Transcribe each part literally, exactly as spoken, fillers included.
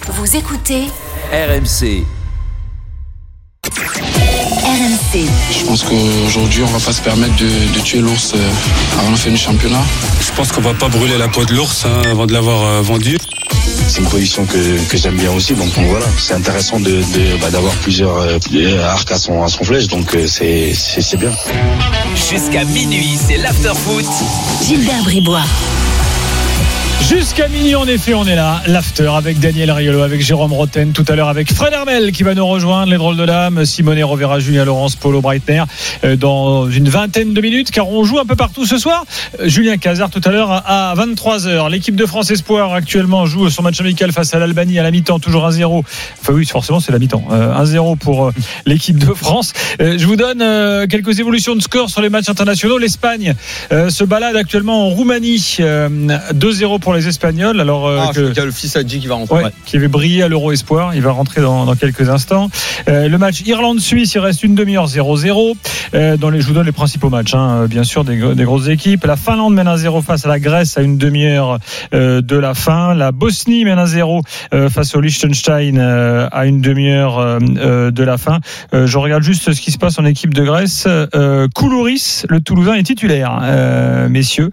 Vous écoutez R M C. R M C. Je pense qu'aujourd'hui, on ne va pas se permettre de, de tuer l'ours avant la fin du championnat. Je pense qu'on ne va pas brûler la peau de l'ours hein, avant de l'avoir euh, vendu. C'est une position que, que j'aime bien aussi, donc, donc voilà, c'est intéressant de, de, bah, d'avoir plusieurs euh, arcs à son, à son flèche, donc euh, c'est, c'est, c'est bien. Jusqu'à minuit, c'est l'after-foot. Gilbert Bribois. Jusqu'à minuit, en effet, on est là. L'after avec Daniel Riolo, avec Jérôme Roten, tout à l'heure avec Fred Hermel qui va nous rejoindre, les drôles de dames. Simone reverra Julien Laurence, Paulo Breitner dans une vingtaine de minutes, car on joue un peu partout ce soir. Julien Cazard tout à l'heure à vingt-trois heures. L'équipe de France Espoir actuellement joue son match amical face à l'Albanie à la mi-temps, toujours un zéro. Enfin oui, forcément c'est la mi-temps. un zéro pour l'équipe de France. Je vous donne quelques évolutions de score sur les matchs internationaux. L'Espagne se balade actuellement en Roumanie, deux zéro pour les Espagnols. Alors euh, ah, que, il y a le fils Hadji qui va rentrer, ouais, ouais. qui avait brillé à l'Euro Espoir. Il va rentrer dans, dans quelques instants. Euh, le match Irlande-Suisse, il reste une demi-heure, zéro zéro. Euh, dans les, je vous donne les principaux matchs, hein, bien sûr, des, des grosses équipes. La Finlande mène un zéro face à la Grèce à une demi-heure euh, de la fin. La Bosnie mène un zéro euh, face au Liechtenstein euh, à une demi-heure euh, de la fin. Euh, je regarde juste ce qui se passe en équipe de Grèce. Euh, Koulouris, le Toulousain, est titulaire, euh, messieurs.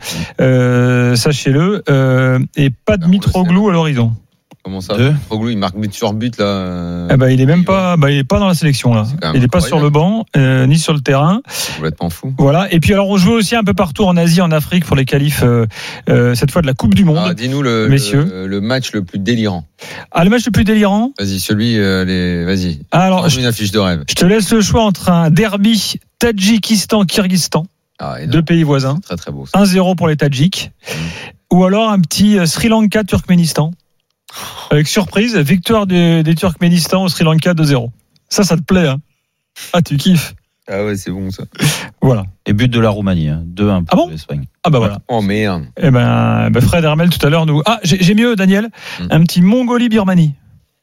Euh, sachez-le. Euh, et pas de Mitroglou à l'horizon. Comment ça Mitroglou, il marque but sur but là. Euh... Eh ben, il est même pas, bah, il est pas dans la sélection là. Il est pas sur le banc euh, ni sur le terrain. C'est complètement fou. Voilà. Et puis alors on joue aussi un peu partout en Asie, en Afrique pour les qualifs euh, euh, cette fois de la Coupe du Monde. Ah, dis-nous le, messieurs. Le, le match le plus délirant. Ah, le match le plus délirant. Vas-y, celui euh, les, vas-y. Ah, alors je, une affiche de rêve. Je te laisse le choix entre un derby Tadjikistan-Kyrgyzstan. Ah, deux pays voisins. C'est très très beau. un zéro pour les Tadjiks. Mmh. Ou alors un petit Sri Lanka-Turkménistan. Avec surprise, victoire des, des Turkménistan au Sri Lanka deux zéro. Ça, ça te plaît, hein? Ah, tu kiffes. Ah ouais, c'est bon ça. Voilà. Et but de la Roumanie, hein. deux un pour ah bon l'Espagne. Ah bah voilà. Oh merde. Eh ben, ben Fred Hermel tout à l'heure nous. Ah, j'ai, j'ai mieux, Daniel. Mmh. Un petit Mongolie-Birmanie.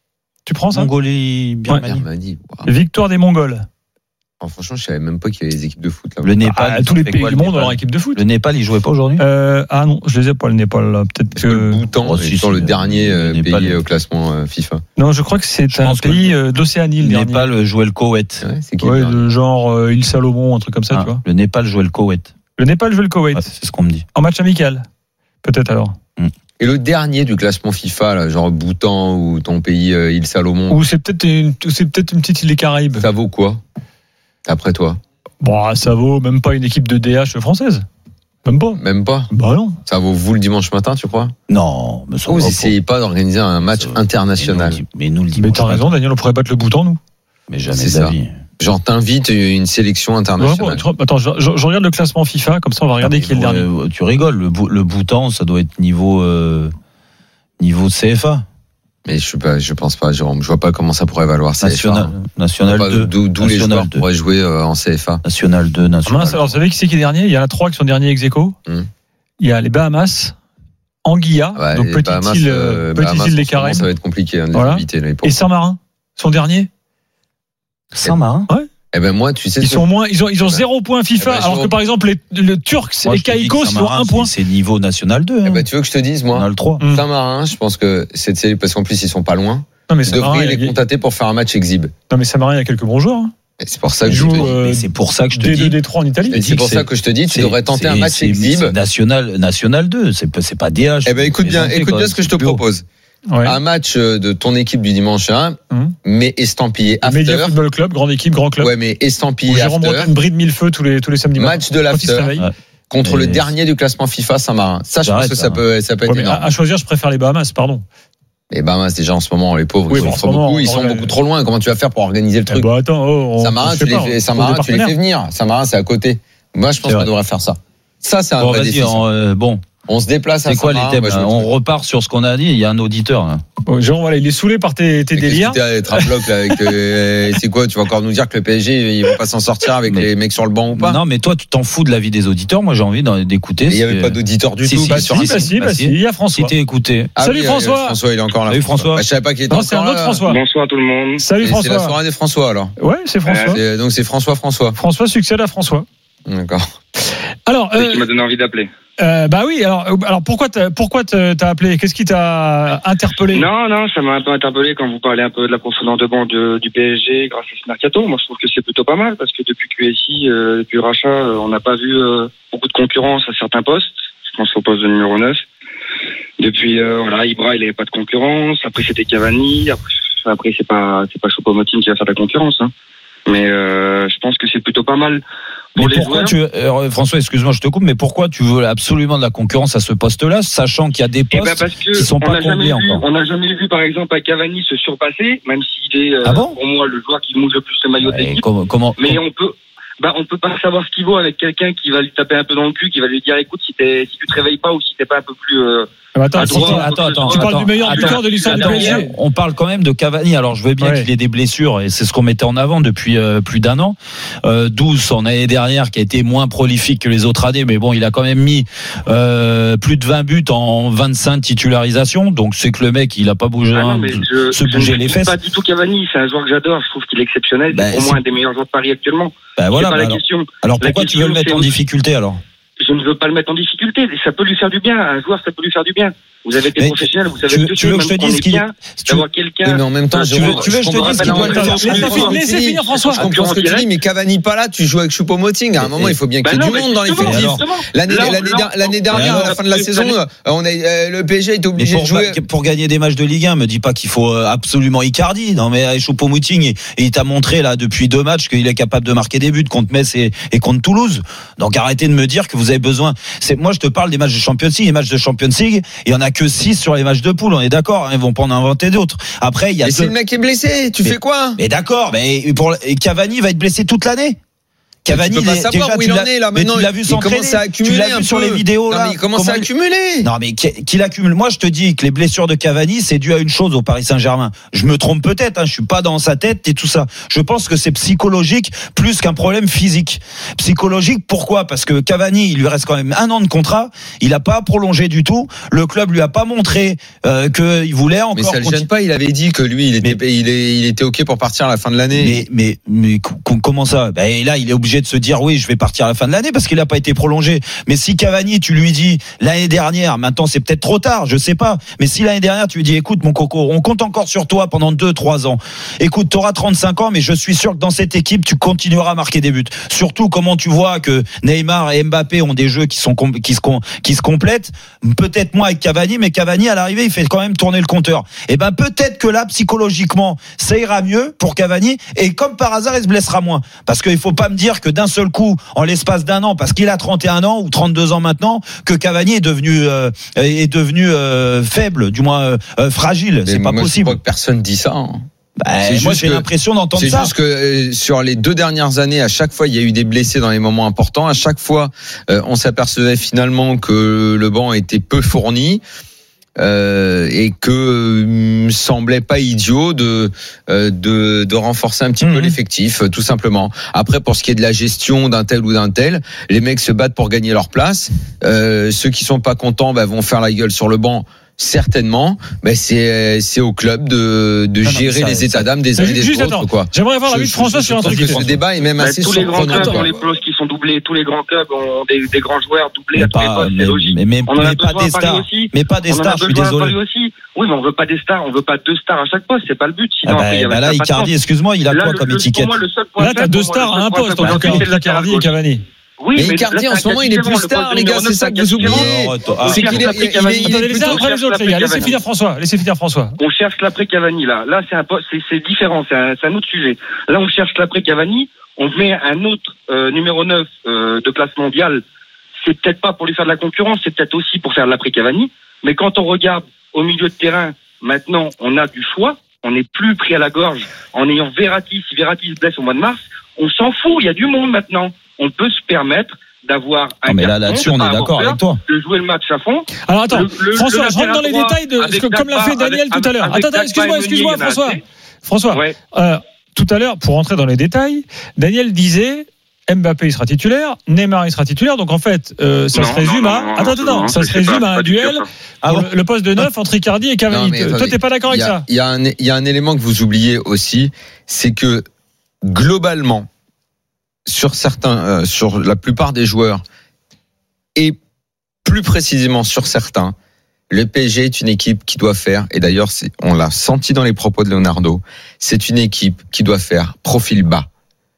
Tu prends ça? Mongolie-Birmanie. Ouais. Wow. Victoire des Mongols. Oh, franchement, je savais même pas qu'il y avait des équipes de foot là. Le Népal, ah, tous les pays du monde ont leur équipe de foot. Le Népal, il jouait pas aujourd'hui euh, Ah non, je les ai pas le Népal là. Peut-être que, que le Bhoutan oh, si, sur si, le dernier le pays Népal, au classement euh, FIFA. Non, je crois que c'est je un pays le, d'Océanie. Le, le Népal jouait le Koweït. Ouais, c'est ouais, le genre euh, île Salomon, un truc comme ça, ah, tu vois. Le Népal jouait le Koweït. Le Népal jouait le Koweït. Ouais, c'est ce qu'on me dit. En match amical, peut-être alors. Mm. Et le dernier du classement FIFA, là, genre Bhoutan ou ton pays euh, île Salomon. Ou c'est peut-être une, c'est peut-être une petite île des Caraïbes. Ça vaut quoi, d'après toi? Bon, ça vaut même pas une équipe de D H française. Même pas. Même pas. Bah non. Ça vaut vous le dimanche matin, tu crois? Non, mais ça vous essayez pas d'organiser un match ça, international. Mais nous, le dimanche. Mais t'as raison, Daniel, on pourrait battre le Bhoutan, nous. Mais jamais c'est ça. Vie. Genre t'invites une sélection internationale. Ouais, bon, attends, je, je, je regarde le classement FIFA, comme ça on va regarder qui est le dernier. Euh, tu rigoles, le, le Bhoutan, ça doit être niveau euh, niveau C F A. Mais je suis pas, je pense pas, Jérôme. Je vois pas comment ça pourrait valoir C F A. National, National pas deux. D'où, d'où les joueurs pourraient jouer euh, en C F A. National deux, National. Ah, alors, vous savez qui c'est qui est dernier? Il y en a trois qui sont derniers ex aequo. Hum. Il y a les Bahamas, Anguilla, ouais, donc petite Bahamas, île, euh, petite Bahamas, île des Caraïbes. Ça va être compliqué, hein, de voilà. les éviter, là, et Saint-Marin sont derniers. Saint-Marin? Ouais. Eh ben moi, tu sais, ils sont moins, ils ont, ils ont zéro point FIFA, eh ben, alors que par exemple les, le Turcs, moi, les Caïcos, ils ont un point. C'est niveau national deux. Hein. Eh ben, tu veux que je te dise, moi, on a le trois. Saint-Marin, je pense que c'est parce qu'en plus ils sont pas loin. Non mais tu devrais les contacter pour faire un match exhibe. Non mais Saint-Marin, il y a quelques bons joueurs. Hein. Et c'est pour ça que je joue, te dis. Euh, c'est pour ça que je te D deux, dis. D trois en Italie. Et c'est pour ça que je te dis, tu devrais tenter un match exhibe. National, national deux, c'est pas, c'est pas D H. Eh ben, écoute bien, écoute bien ce que je te propose. Ouais. Un match de ton équipe du dimanche un, hum. mais estampillé after. Média Football Club, grande équipe, grand club. Ouais, mais estampillé after. Jérôme Bretagne bride mille feux tous les tous les samedis matins. Match de l'after ouais. contre et le dernier du classement FIFA Saint-Marin. Ça, je pense que ça peut ça peut être énorme. À choisir, je préfère les Bahamas, pardon. Les Bahamas, déjà en ce moment, les pauvres, oui, ils, bon, sont, moment, beaucoup, ils sont beaucoup trop loin. Comment tu vas faire pour organiser le truc? eh bah, attends, oh, Saint-Marin, tu, pas, les, Saint-Marin tu les fais venir. Saint-Marin, c'est à côté. Moi, je pense qu'on devrait faire ça. Ça, c'est un bon, vrai défi. Euh, bon. On se déplace à C'est quoi Saint-Marin, les thèmes? moi, On repart sur ce qu'on a dit. Il y a un auditeur. Hein. Bon, Jérôme, voilà, il est saoulé par tes, tes délires. Tu es à bloc là avec. Euh, c'est quoi? Tu vas encore nous dire que le P S G ils vont pas s'en sortir avec mais, les mecs sur le banc ou pas? Non, mais toi, tu t'en fous de l'avis des auditeurs. Moi, j'ai envie d'écouter. Il y avait pas d'auditeurs du si, tout. Si, bah, si, bah, si, bah, si, il y a François. Si t'es écouté. Ah, Salut oui, François. François, il est encore là. Salut François. Bah, je savais pas qu'il était non, encore c'est un là. autre François. Bonsoir tout le monde. Salut et François. C'est la soirée des François alors. Ouais, c'est François. C'est, donc c'est François François. François succède à François. D'accord. Alors, euh, qui m'a donné envie d'appeler. Euh, bah oui, alors, alors pourquoi t'as, pourquoi t'as appelé? Qu'est-ce qui t'a interpellé? Non, non, ça m'a un peu interpellé quand vous parlez un peu de la profondeur de banc de, du P S G grâce à ce mercato. Moi, je trouve que c'est plutôt pas mal parce que depuis Q S I, euh, depuis le rachat, euh, on n'a pas vu euh, beaucoup de concurrence à certains postes. Je pense au poste de numéro neuf. Depuis, euh, voilà, Ibra, il n'avait pas de concurrence. Après, c'était Cavani. Après, après c'est pas, c'est pas Choupo-Moting qui va faire de la concurrence, hein. Mais euh, je pense que c'est plutôt pas mal. Mais pourquoi tu euh, François, excuse-moi, je te coupe, mais pourquoi tu veux absolument de la concurrence à ce poste-là, sachant qu'il y a des postes eh ben parce que qui sont pas comblés encore? On n'a jamais vu, par exemple, à Cavani se surpasser, même s'il est, euh, ah bon pour moi, le joueur qui mouille le plus le maillot ouais, d'équipe. Comment, comment, mais comment... on peut, bah, on peut pas savoir ce qu'il vaut avec quelqu'un qui va lui taper un peu dans le cul, qui va lui dire, écoute, si t'es, si tu te réveilles pas ou si t'es pas un peu plus. Euh, Attends, droit, attends, attends, tu parles attends, du meilleur buteur de l'histoire du P S G. On parle quand même de Cavani. Alors, je veux bien ouais. qu'il ait des blessures, et c'est ce qu'on mettait en avant depuis euh, plus d'un an. Euh, douze en année dernière, qui a été moins prolifique que les autres années, mais bon, il a quand même mis euh, plus de vingt buts en vingt-cinq titularisations. Donc, c'est que le mec, il a pas bougé, ah non, je, se bouger les fesses. Pas du tout Cavani. C'est un joueur que j'adore. Je trouve qu'il est exceptionnel. Ben, c'est au moins un des meilleurs joueurs de Paris actuellement. Ben voilà. Pas Ben la alors, question. alors pourquoi la tu veux le mettre en difficulté alors? Je ne veux pas le mettre en difficulté. Ça peut lui faire du bien. Un joueur, ça peut lui faire du bien. Vous avez été mais professionnel, vous savez tu, que tu veux que je te dise qu'il bien d'avoir quelqu'un. Mais en même temps, tu veux, tu veux que je te dise qu'il doit le faire. Laissez finir François. Je comprends ce que tu dis, mais Cavani pas là, tu joues avec Choupo-Moting. À un moment, il faut bien qu'il y ait du monde dans l'effectif. L'année, l'année, l'année dernière, à la fin de la saison, on a, le P S G était obligé de jouer. Pour gagner des matchs de Ligue un, me dis pas qu'il faut absolument Icardi. Non, mais Choupo-Moting, il t'a montré là depuis deux matchs qu'il est capable de marquer des buts contre Metz et, et contre Toulouse. Donc arrêtez de me dire que vous avez besoin. C'est, moi, je te parle des matchs de Champions League. Les matchs de Champions League, il y en a que six sur les matchs de poule, on est d'accord, hein, ils vont pas en inventer d'autres. Après, il y a. Et deux... si le mec est blessé, tu mais, fais quoi? Mais d'accord, mais pour Cavani va être blessé toute l'année. Cavani, tu peux pas savoir où il en est là maintenant. Tu l'as vu s'entraîner, il commence à accumuler tu l'as vu sur les vidéos là. Non, mais il commence à accumuler. Non mais qu'il accumule. Moi je te dis que les blessures de Cavani c'est dû à une chose au Paris Saint-Germain. Je me trompe peut-être, hein, je suis pas dans sa tête et tout ça. Je pense que c'est psychologique plus qu'un problème physique. Psychologique pourquoi? Parce que Cavani il lui reste quand même un an de contrat, il a pas prolongé du tout. Le club lui a pas montré euh, qu'il voulait encore. Mais ça le gêne pas. Il avait dit que lui il était mais, il, est, il était ok pour partir à la fin de l'année. Mais mais mais comment ça? Ben bah, là il est obligé de se dire oui je vais partir à la fin de l'année parce qu'il n'a pas été prolongé. Mais si Cavani, tu lui dis l'année dernière, maintenant c'est peut-être trop tard, je sais pas. Mais si l'année dernière tu lui dis, écoute mon coco, on compte encore sur toi pendant deux trois ans. Écoute, t'auras trente-cinq ans, mais je suis sûr que dans cette équipe tu continueras à marquer des buts. Surtout comment tu vois que Neymar et Mbappé ont des jeux qui sont qui se qui se complètent. Peut-être moins avec Cavani, mais Cavani à l'arrivée il fait quand même tourner le compteur. Et ben peut-être que là psychologiquement ça ira mieux pour Cavani et comme par hasard il se blessera moins. Parce qu'il faut pas me dire que d'un seul coup en l'espace d'un an, parce qu'il a trente et un ans ou trente-deux ans maintenant, que Cavani est devenu euh, est devenu euh, faible, du moins euh, fragile. Mais c'est pas moi, possible. Je crois que personne dit ça. Hein. Bah, moi j'ai que, l'impression d'entendre c'est ça. C'est juste que euh, sur les deux dernières années, à chaque fois il y a eu des blessés dans les moments importants. À chaque fois, euh, on s'apercevait finalement que le banc était peu fourni. Euh, et que euh, semblait pas idiot de euh, de de renforcer un petit mmh. peu l'effectif, tout simplement. Après, pour ce qui est de la gestion d'un tel ou d'un tel, les mecs se battent pour gagner leur place. Euh, ceux qui sont pas contents, bah, vont faire la gueule sur le banc. Certainement, mais c'est c'est au club de de ah gérer non, ça, les états d'âme des uns et des autres, quoi. J'aimerais avoir l'avis de François sur un truc. Ce débat est même assez tous les grands clubs ont les clauses qui sont doublées. Tous les grands clubs ont des, des grands joueurs doublés. Mais pas, mais, mais, mais, on en a mais pas des stars. Mais pas des stars. Je suis désolé. Aussi. Oui, mais on veut pas des stars. On veut pas deux stars à chaque poste. C'est pas le but. Sinon, ah bah, après, bah là, Icardi, excuse-moi, il a quoi comme étiquette? Là, t'as deux stars à un poste. Icardi et Cavani. Oui, mais Icardi en ce moment il est plus star, les gars, c'est ça que vous oubliez. C'est qu'il est Attendez, laissez après les autres, les gars. Laissez finir François. Laissez finir François. On cherche l'après Cavani là. Là, c'est un c'est c'est différent, c'est un, c'est un autre sujet. Là, on cherche l'après Cavani. On met un autre euh, numéro neuf euh, de classe mondiale. C'est peut-être pas pour lui faire de la concurrence, c'est peut-être aussi pour faire de l'après Cavani. Mais quand on regarde au milieu de terrain, maintenant, on a du choix. On n'est plus pris à la gorge en ayant Verratti. Si Verratti se blesse au mois de mars, on s'en fout. Il y a du monde maintenant. On peut se permettre d'avoir un non, mais là, là-dessus, on est d'accord avec toi. De jouer le match à fond. Alors attends, le, le, François, le je rentre dans les détails de ce que, comme l'a fait Daniel avec, tout à l'heure. Avec, attends, attends, excuse-moi, excuse-moi, François. François, ouais. euh, tout à l'heure, pour rentrer dans les détails, Daniel disait Mbappé il sera titulaire, Neymar il sera titulaire, donc en fait, euh, ça non, se résume non, à. Non, attends, attends, non, ça se résume pas, à un duel. Ah bon. le, le poste de neuf entre Icardi et Cavani. Non, toi, t'es pas d'accord avec ça? Il y a un, il y a un élément que vous oubliez aussi, c'est que globalement, sur certains, euh, sur la plupart des joueurs, et plus précisément sur certains, le P S G est une équipe qui doit faire, et d'ailleurs c'est, on l'a senti dans les propos de Leonardo, c'est une équipe qui doit faire profil bas.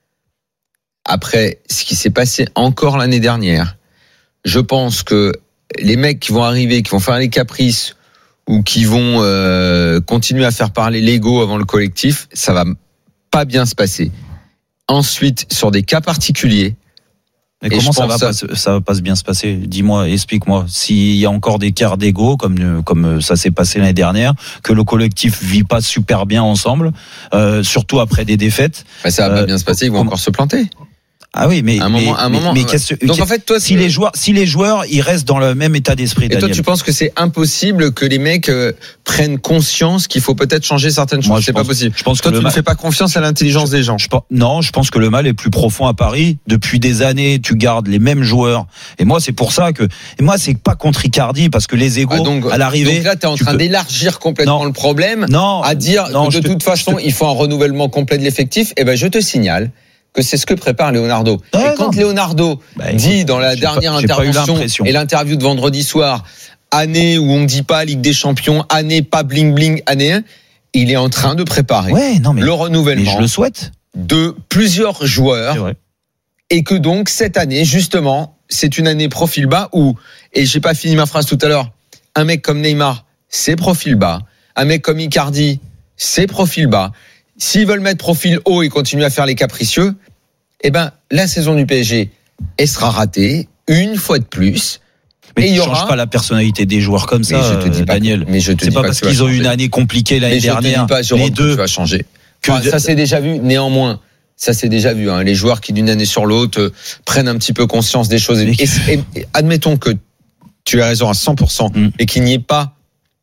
Après ce qui s'est passé encore l'année dernière, je pense que les mecs qui vont arriver, qui vont faire les caprices ou qui vont euh, continuer à faire parler l'ego avant le collectif, ça va pas bien se passer. Ensuite, sur des cas particuliers, mais comment ça va, ça... Pas, ça va pas bien se passer? Dis-moi, explique-moi. S'il y a encore des quarts d'ego, comme comme ça s'est passé l'année dernière, que le collectif vit pas super bien ensemble, euh, surtout après des défaites. Bah ça va euh, pas bien se passer, ils vont comment... encore se planter. Ah oui, mais un mais, moment, un mais, moment. Mais qu'est-ce, donc en fait, toi, si les joueurs, si les joueurs, ils restent dans le même état d'esprit. Et Daniel. toi, tu penses que c'est impossible que les mecs euh, prennent conscience qu'il faut peut-être changer certaines choses? Moi, c'est pense, pas possible. Je pense toi, que tu ne mal... fais pas confiance à l'intelligence je, des gens. Je, non, je pense que le mal est plus profond à Paris. Depuis des années, tu gardes les mêmes joueurs. Et moi, c'est pour ça que. Et moi, c'est pas contre Icardi parce que les égos ah, donc, à l'arrivée. Donc là, t'es en train peux... d'élargir complètement non. le problème. Non. À dire non, que de te... toute façon, te... il faut un renouvellement complet de l'effectif. Et ben, je te signale que c'est ce que prépare Leonardo. Ah, et quand non. Leonardo bah, dit écoute, dans la dernière pas, intervention et l'interview de vendredi soir, année où on ne dit pas Ligue des Champions, année pas bling bling, année un, il est en train de préparer ouais, non, mais, le renouvellement mais je le souhaite. de plusieurs joueurs et que donc cette année, justement, c'est une année profil bas où, et j'ai pas fini ma phrase tout à l'heure, un mec comme Neymar, c'est profil bas, un mec comme Icardi, c'est profil bas. S'ils veulent mettre profil haut et continuer à faire les capricieux, eh ben, la saison du P S G, elle sera ratée, une fois de plus. Mais et tu ne changes pas la personnalité des joueurs comme ça, mais je te dis pas, Daniel. Mais je te c'est dis pas, pas parce qu'ils ont eu une année compliquée l'année mais dernière. Je te dis pas, Jérôme, les deux. Que tu vas changer. Que enfin, ça s'est déjà vu, néanmoins. Ça s'est déjà vu, hein. Les joueurs qui d'une année sur l'autre euh, prennent un petit peu conscience des choses. Et, et, et admettons que tu as raison à cent pour cent mm. et qu'il n'y ait pas,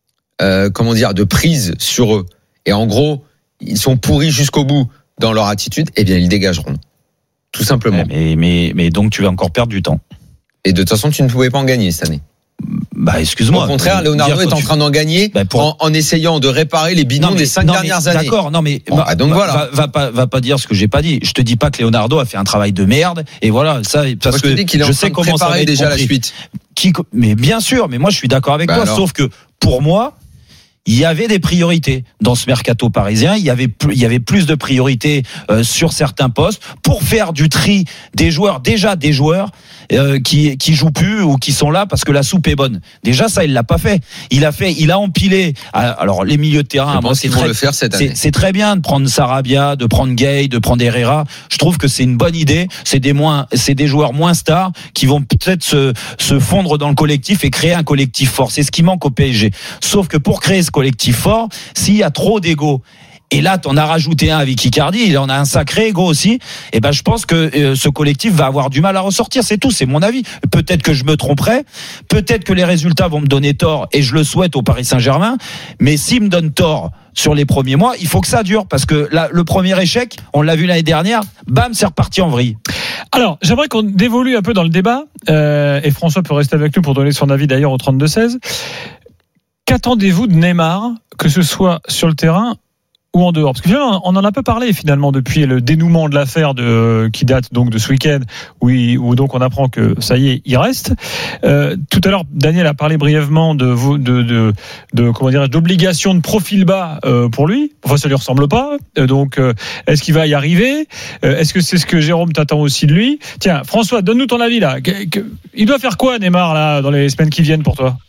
euh, comment dire, de prise sur eux. Et en gros, ils sont pourris jusqu'au bout dans leur attitude, eh bien ils dégageront. Tout simplement. Mais, mais, mais donc tu vas encore perdre du temps. Et de toute façon, tu ne pouvais pas en gagner cette année. Bah excuse-moi. Au contraire, Leonardo est en train d'en gagner bah pour... en, en essayant de réparer les bidons des cinq non, dernières mais, années. D'accord, non mais bon, bah, donc va, voilà. Va, va pas va pas dire ce que j'ai pas dit. Je te dis pas que Leonardo a fait un travail de merde et voilà, ça parce moi, je que te dis qu'il est je en sais train de comment ça va être déjà compris. La suite. Qui mais bien sûr, mais moi je suis d'accord avec bah toi alors. Sauf que pour moi il y avait des priorités dans ce mercato parisien. Il y avait plus, il y avait plus de priorités euh, sur certains postes pour faire du tri des joueurs, déjà des joueurs euh, qui qui jouent plus ou qui sont là parce que la soupe est bonne. Déjà ça il l'a pas fait. Il a fait, il a empilé. Alors les milieux de terrain, moi c'est très, le faire cette année. C'est, c'est très bien de prendre Sarabia, de prendre Gay, de prendre Herrera. Je trouve que c'est une bonne idée. C'est des moins, c'est des joueurs moins stars qui vont peut-être se se fondre dans le collectif et créer un collectif fort. C'est ce qui manque au P S G. Sauf que pour créer ce collectif fort, s'il y a trop d'ego, et là t'en as rajouté un avec Icardi, il en a un sacré ego aussi, et ben je pense que euh, ce collectif va avoir du mal à ressortir, c'est tout, c'est mon avis. Peut-être que je me tromperai, peut-être que les résultats vont me donner tort, et je le souhaite au Paris Saint-Germain, mais s'ils me donnent tort sur les premiers mois, il faut que ça dure, parce que là, le premier échec, on l'a vu l'année dernière, bam, c'est reparti en vrille. Alors, j'aimerais qu'on évolue un peu dans le débat, euh, et François peut rester avec nous pour donner son avis d'ailleurs au trente-deux seize. Qu'attendez-vous de Neymar, que ce soit sur le terrain ou en dehors? Parce que finalement, on en a peu parlé finalement depuis le dénouement de l'affaire de, qui date donc de ce week-end, où, il, où donc on apprend que ça y est, il reste. Euh, tout à l'heure, Daniel a parlé brièvement de, de, de, de comment dirais-je, d'obligation de profil bas euh, pour lui. Enfin, ça lui ressemble pas. Euh, donc, euh, est-ce qu'il va y arriver? euh, Est-ce que c'est ce que Jérôme t'attend aussi de lui? Tiens, François, donne-nous ton avis là. Il doit faire quoi, Neymar, là, dans les semaines qui viennent pour toi?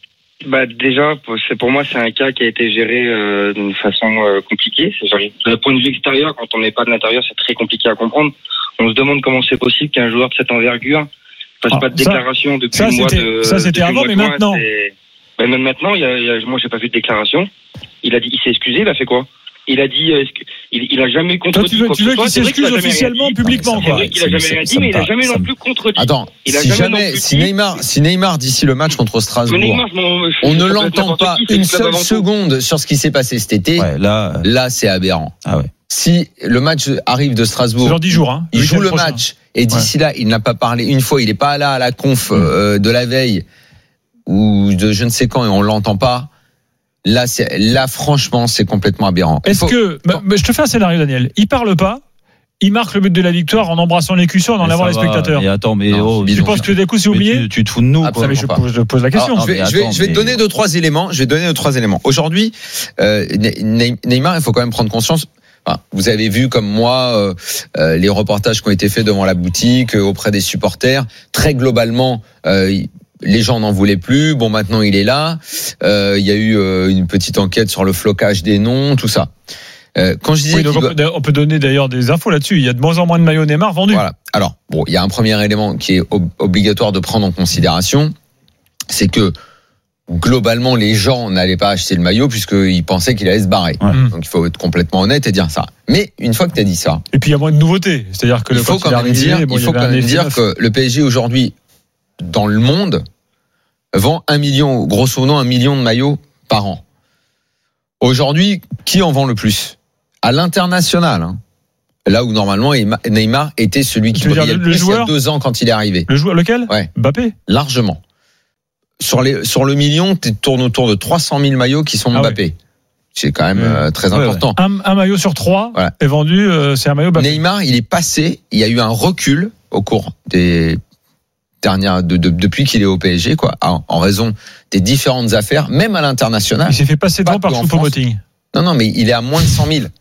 Bah déjà, c'est pour moi c'est un cas qui a été géré euh, d'une façon euh, compliquée. C'est genre, d'un point de vue extérieur, quand on n'est pas de l'intérieur, c'est très compliqué à comprendre. On se demande comment c'est possible qu'un joueur de cette envergure fasse ah, pas de ça, déclaration depuis ça, le mois de. Ça c'était avant, mais juin, maintenant. Bah, même maintenant, il y a, il y a, moi j'ai pas vu de déclaration. Il a dit, il s'est excusé, il a fait quoi? Il a dit, euh, il, il a jamais contredit. Toi, tu veux, quoi tu veux qu'il s'excuse officiellement, publiquement, c'est quoi. vrai qu'il a jamais rien dit, mais il a jamais non plus contredit. Attends, il a si jamais, jamais, non si plus Neymar, si Neymar d'ici le match contre Strasbourg, Neymar, je on ne l'entend pas une seule seconde sur ce qui s'est passé cet été, ouais, là, là, c'est aberrant. Ah ouais. Si le match arrive de Strasbourg, c'est dans dix jours, hein, il joue le prochain. match et d'ici ouais. là, il n'a pas parlé une fois, il n'est pas là à la conf mmh. euh, de la veille ou de je ne sais quand et on l'entend pas. Là, c'est, là, franchement, c'est complètement aberrant. Est-ce faut... que, bah, bah, je te fais un scénario, Daniel. Il parle pas, il marque le but de la victoire en embrassant les cuissons, en Mais avant ça les va, spectateurs. mais attends, mais Non, oh, bidon. Tu penses que d'un coup c'est mais oublié? tu, tu te fous de nous, quoi. Absolument. je, pas. pose, je pose la question. Alors, je vais, mais je vais, attends, je vais te mais- donner deux trois éléments. Je vais te donner deux trois éléments. Aujourd'hui, euh, Ne- Neymar, il faut quand même prendre conscience. Enfin, vous avez vu comme moi euh, euh, les reportages qui ont été faits devant la boutique, euh, auprès des supporters. Très globalement, euh, il- les gens n'en voulaient plus. Bon, maintenant il est là. Euh, Il y a eu euh, une petite enquête sur le flocage des noms, tout ça. Euh, quand je disais Oui, donc qu'il on, doit- peut, on peut donner d'ailleurs des infos là-dessus. Il y a de moins en moins de maillots Neymar vendus. Voilà. Alors, bon, il y a un premier élément qui est ob- obligatoire de prendre en considération, c'est que globalement, les gens n'allaient pas acheter le maillot puisqu'ils pensaient qu'il allait se barrer. Ouais. Mm. Donc, il faut être complètement honnête et dire ça. Mais une fois que tu as dit ça, Et puis il y a moins de nouveautés. C'est-à-dire que il le faut quand quand il est même arrivé, dire, bon, il y faut avait quand un même effet dire neuf. que le P S G aujourd'hui, dans le monde, vend un million, grosso modo, un million de maillots par an. Aujourd'hui, qui en vend le plus? À l'international, hein. Là où normalement Neymar était celui qui Tu veux dire brillait le- le le plus il y a joueur deux ans quand il est arrivé. Le joueur lequel? Ouais. Mbappé. Largement. Sur, les, sur le million, tu tournes autour de trois cent mille maillots qui sont Ah Mbappé. C'est quand même Mmh. euh, très Ouais, important. Un, un maillot sur trois Voilà. est vendu, euh, c'est un maillot Mbappé. Neymar, il est passé, il y a eu un recul au cours des dernières, de, de, depuis qu'il est au P S G, quoi, en, en raison des différentes affaires, même à l'international. Il s'est fait passer devant Pas par que en Choupo-Moting. Non, non, mais il est à moins de cent mille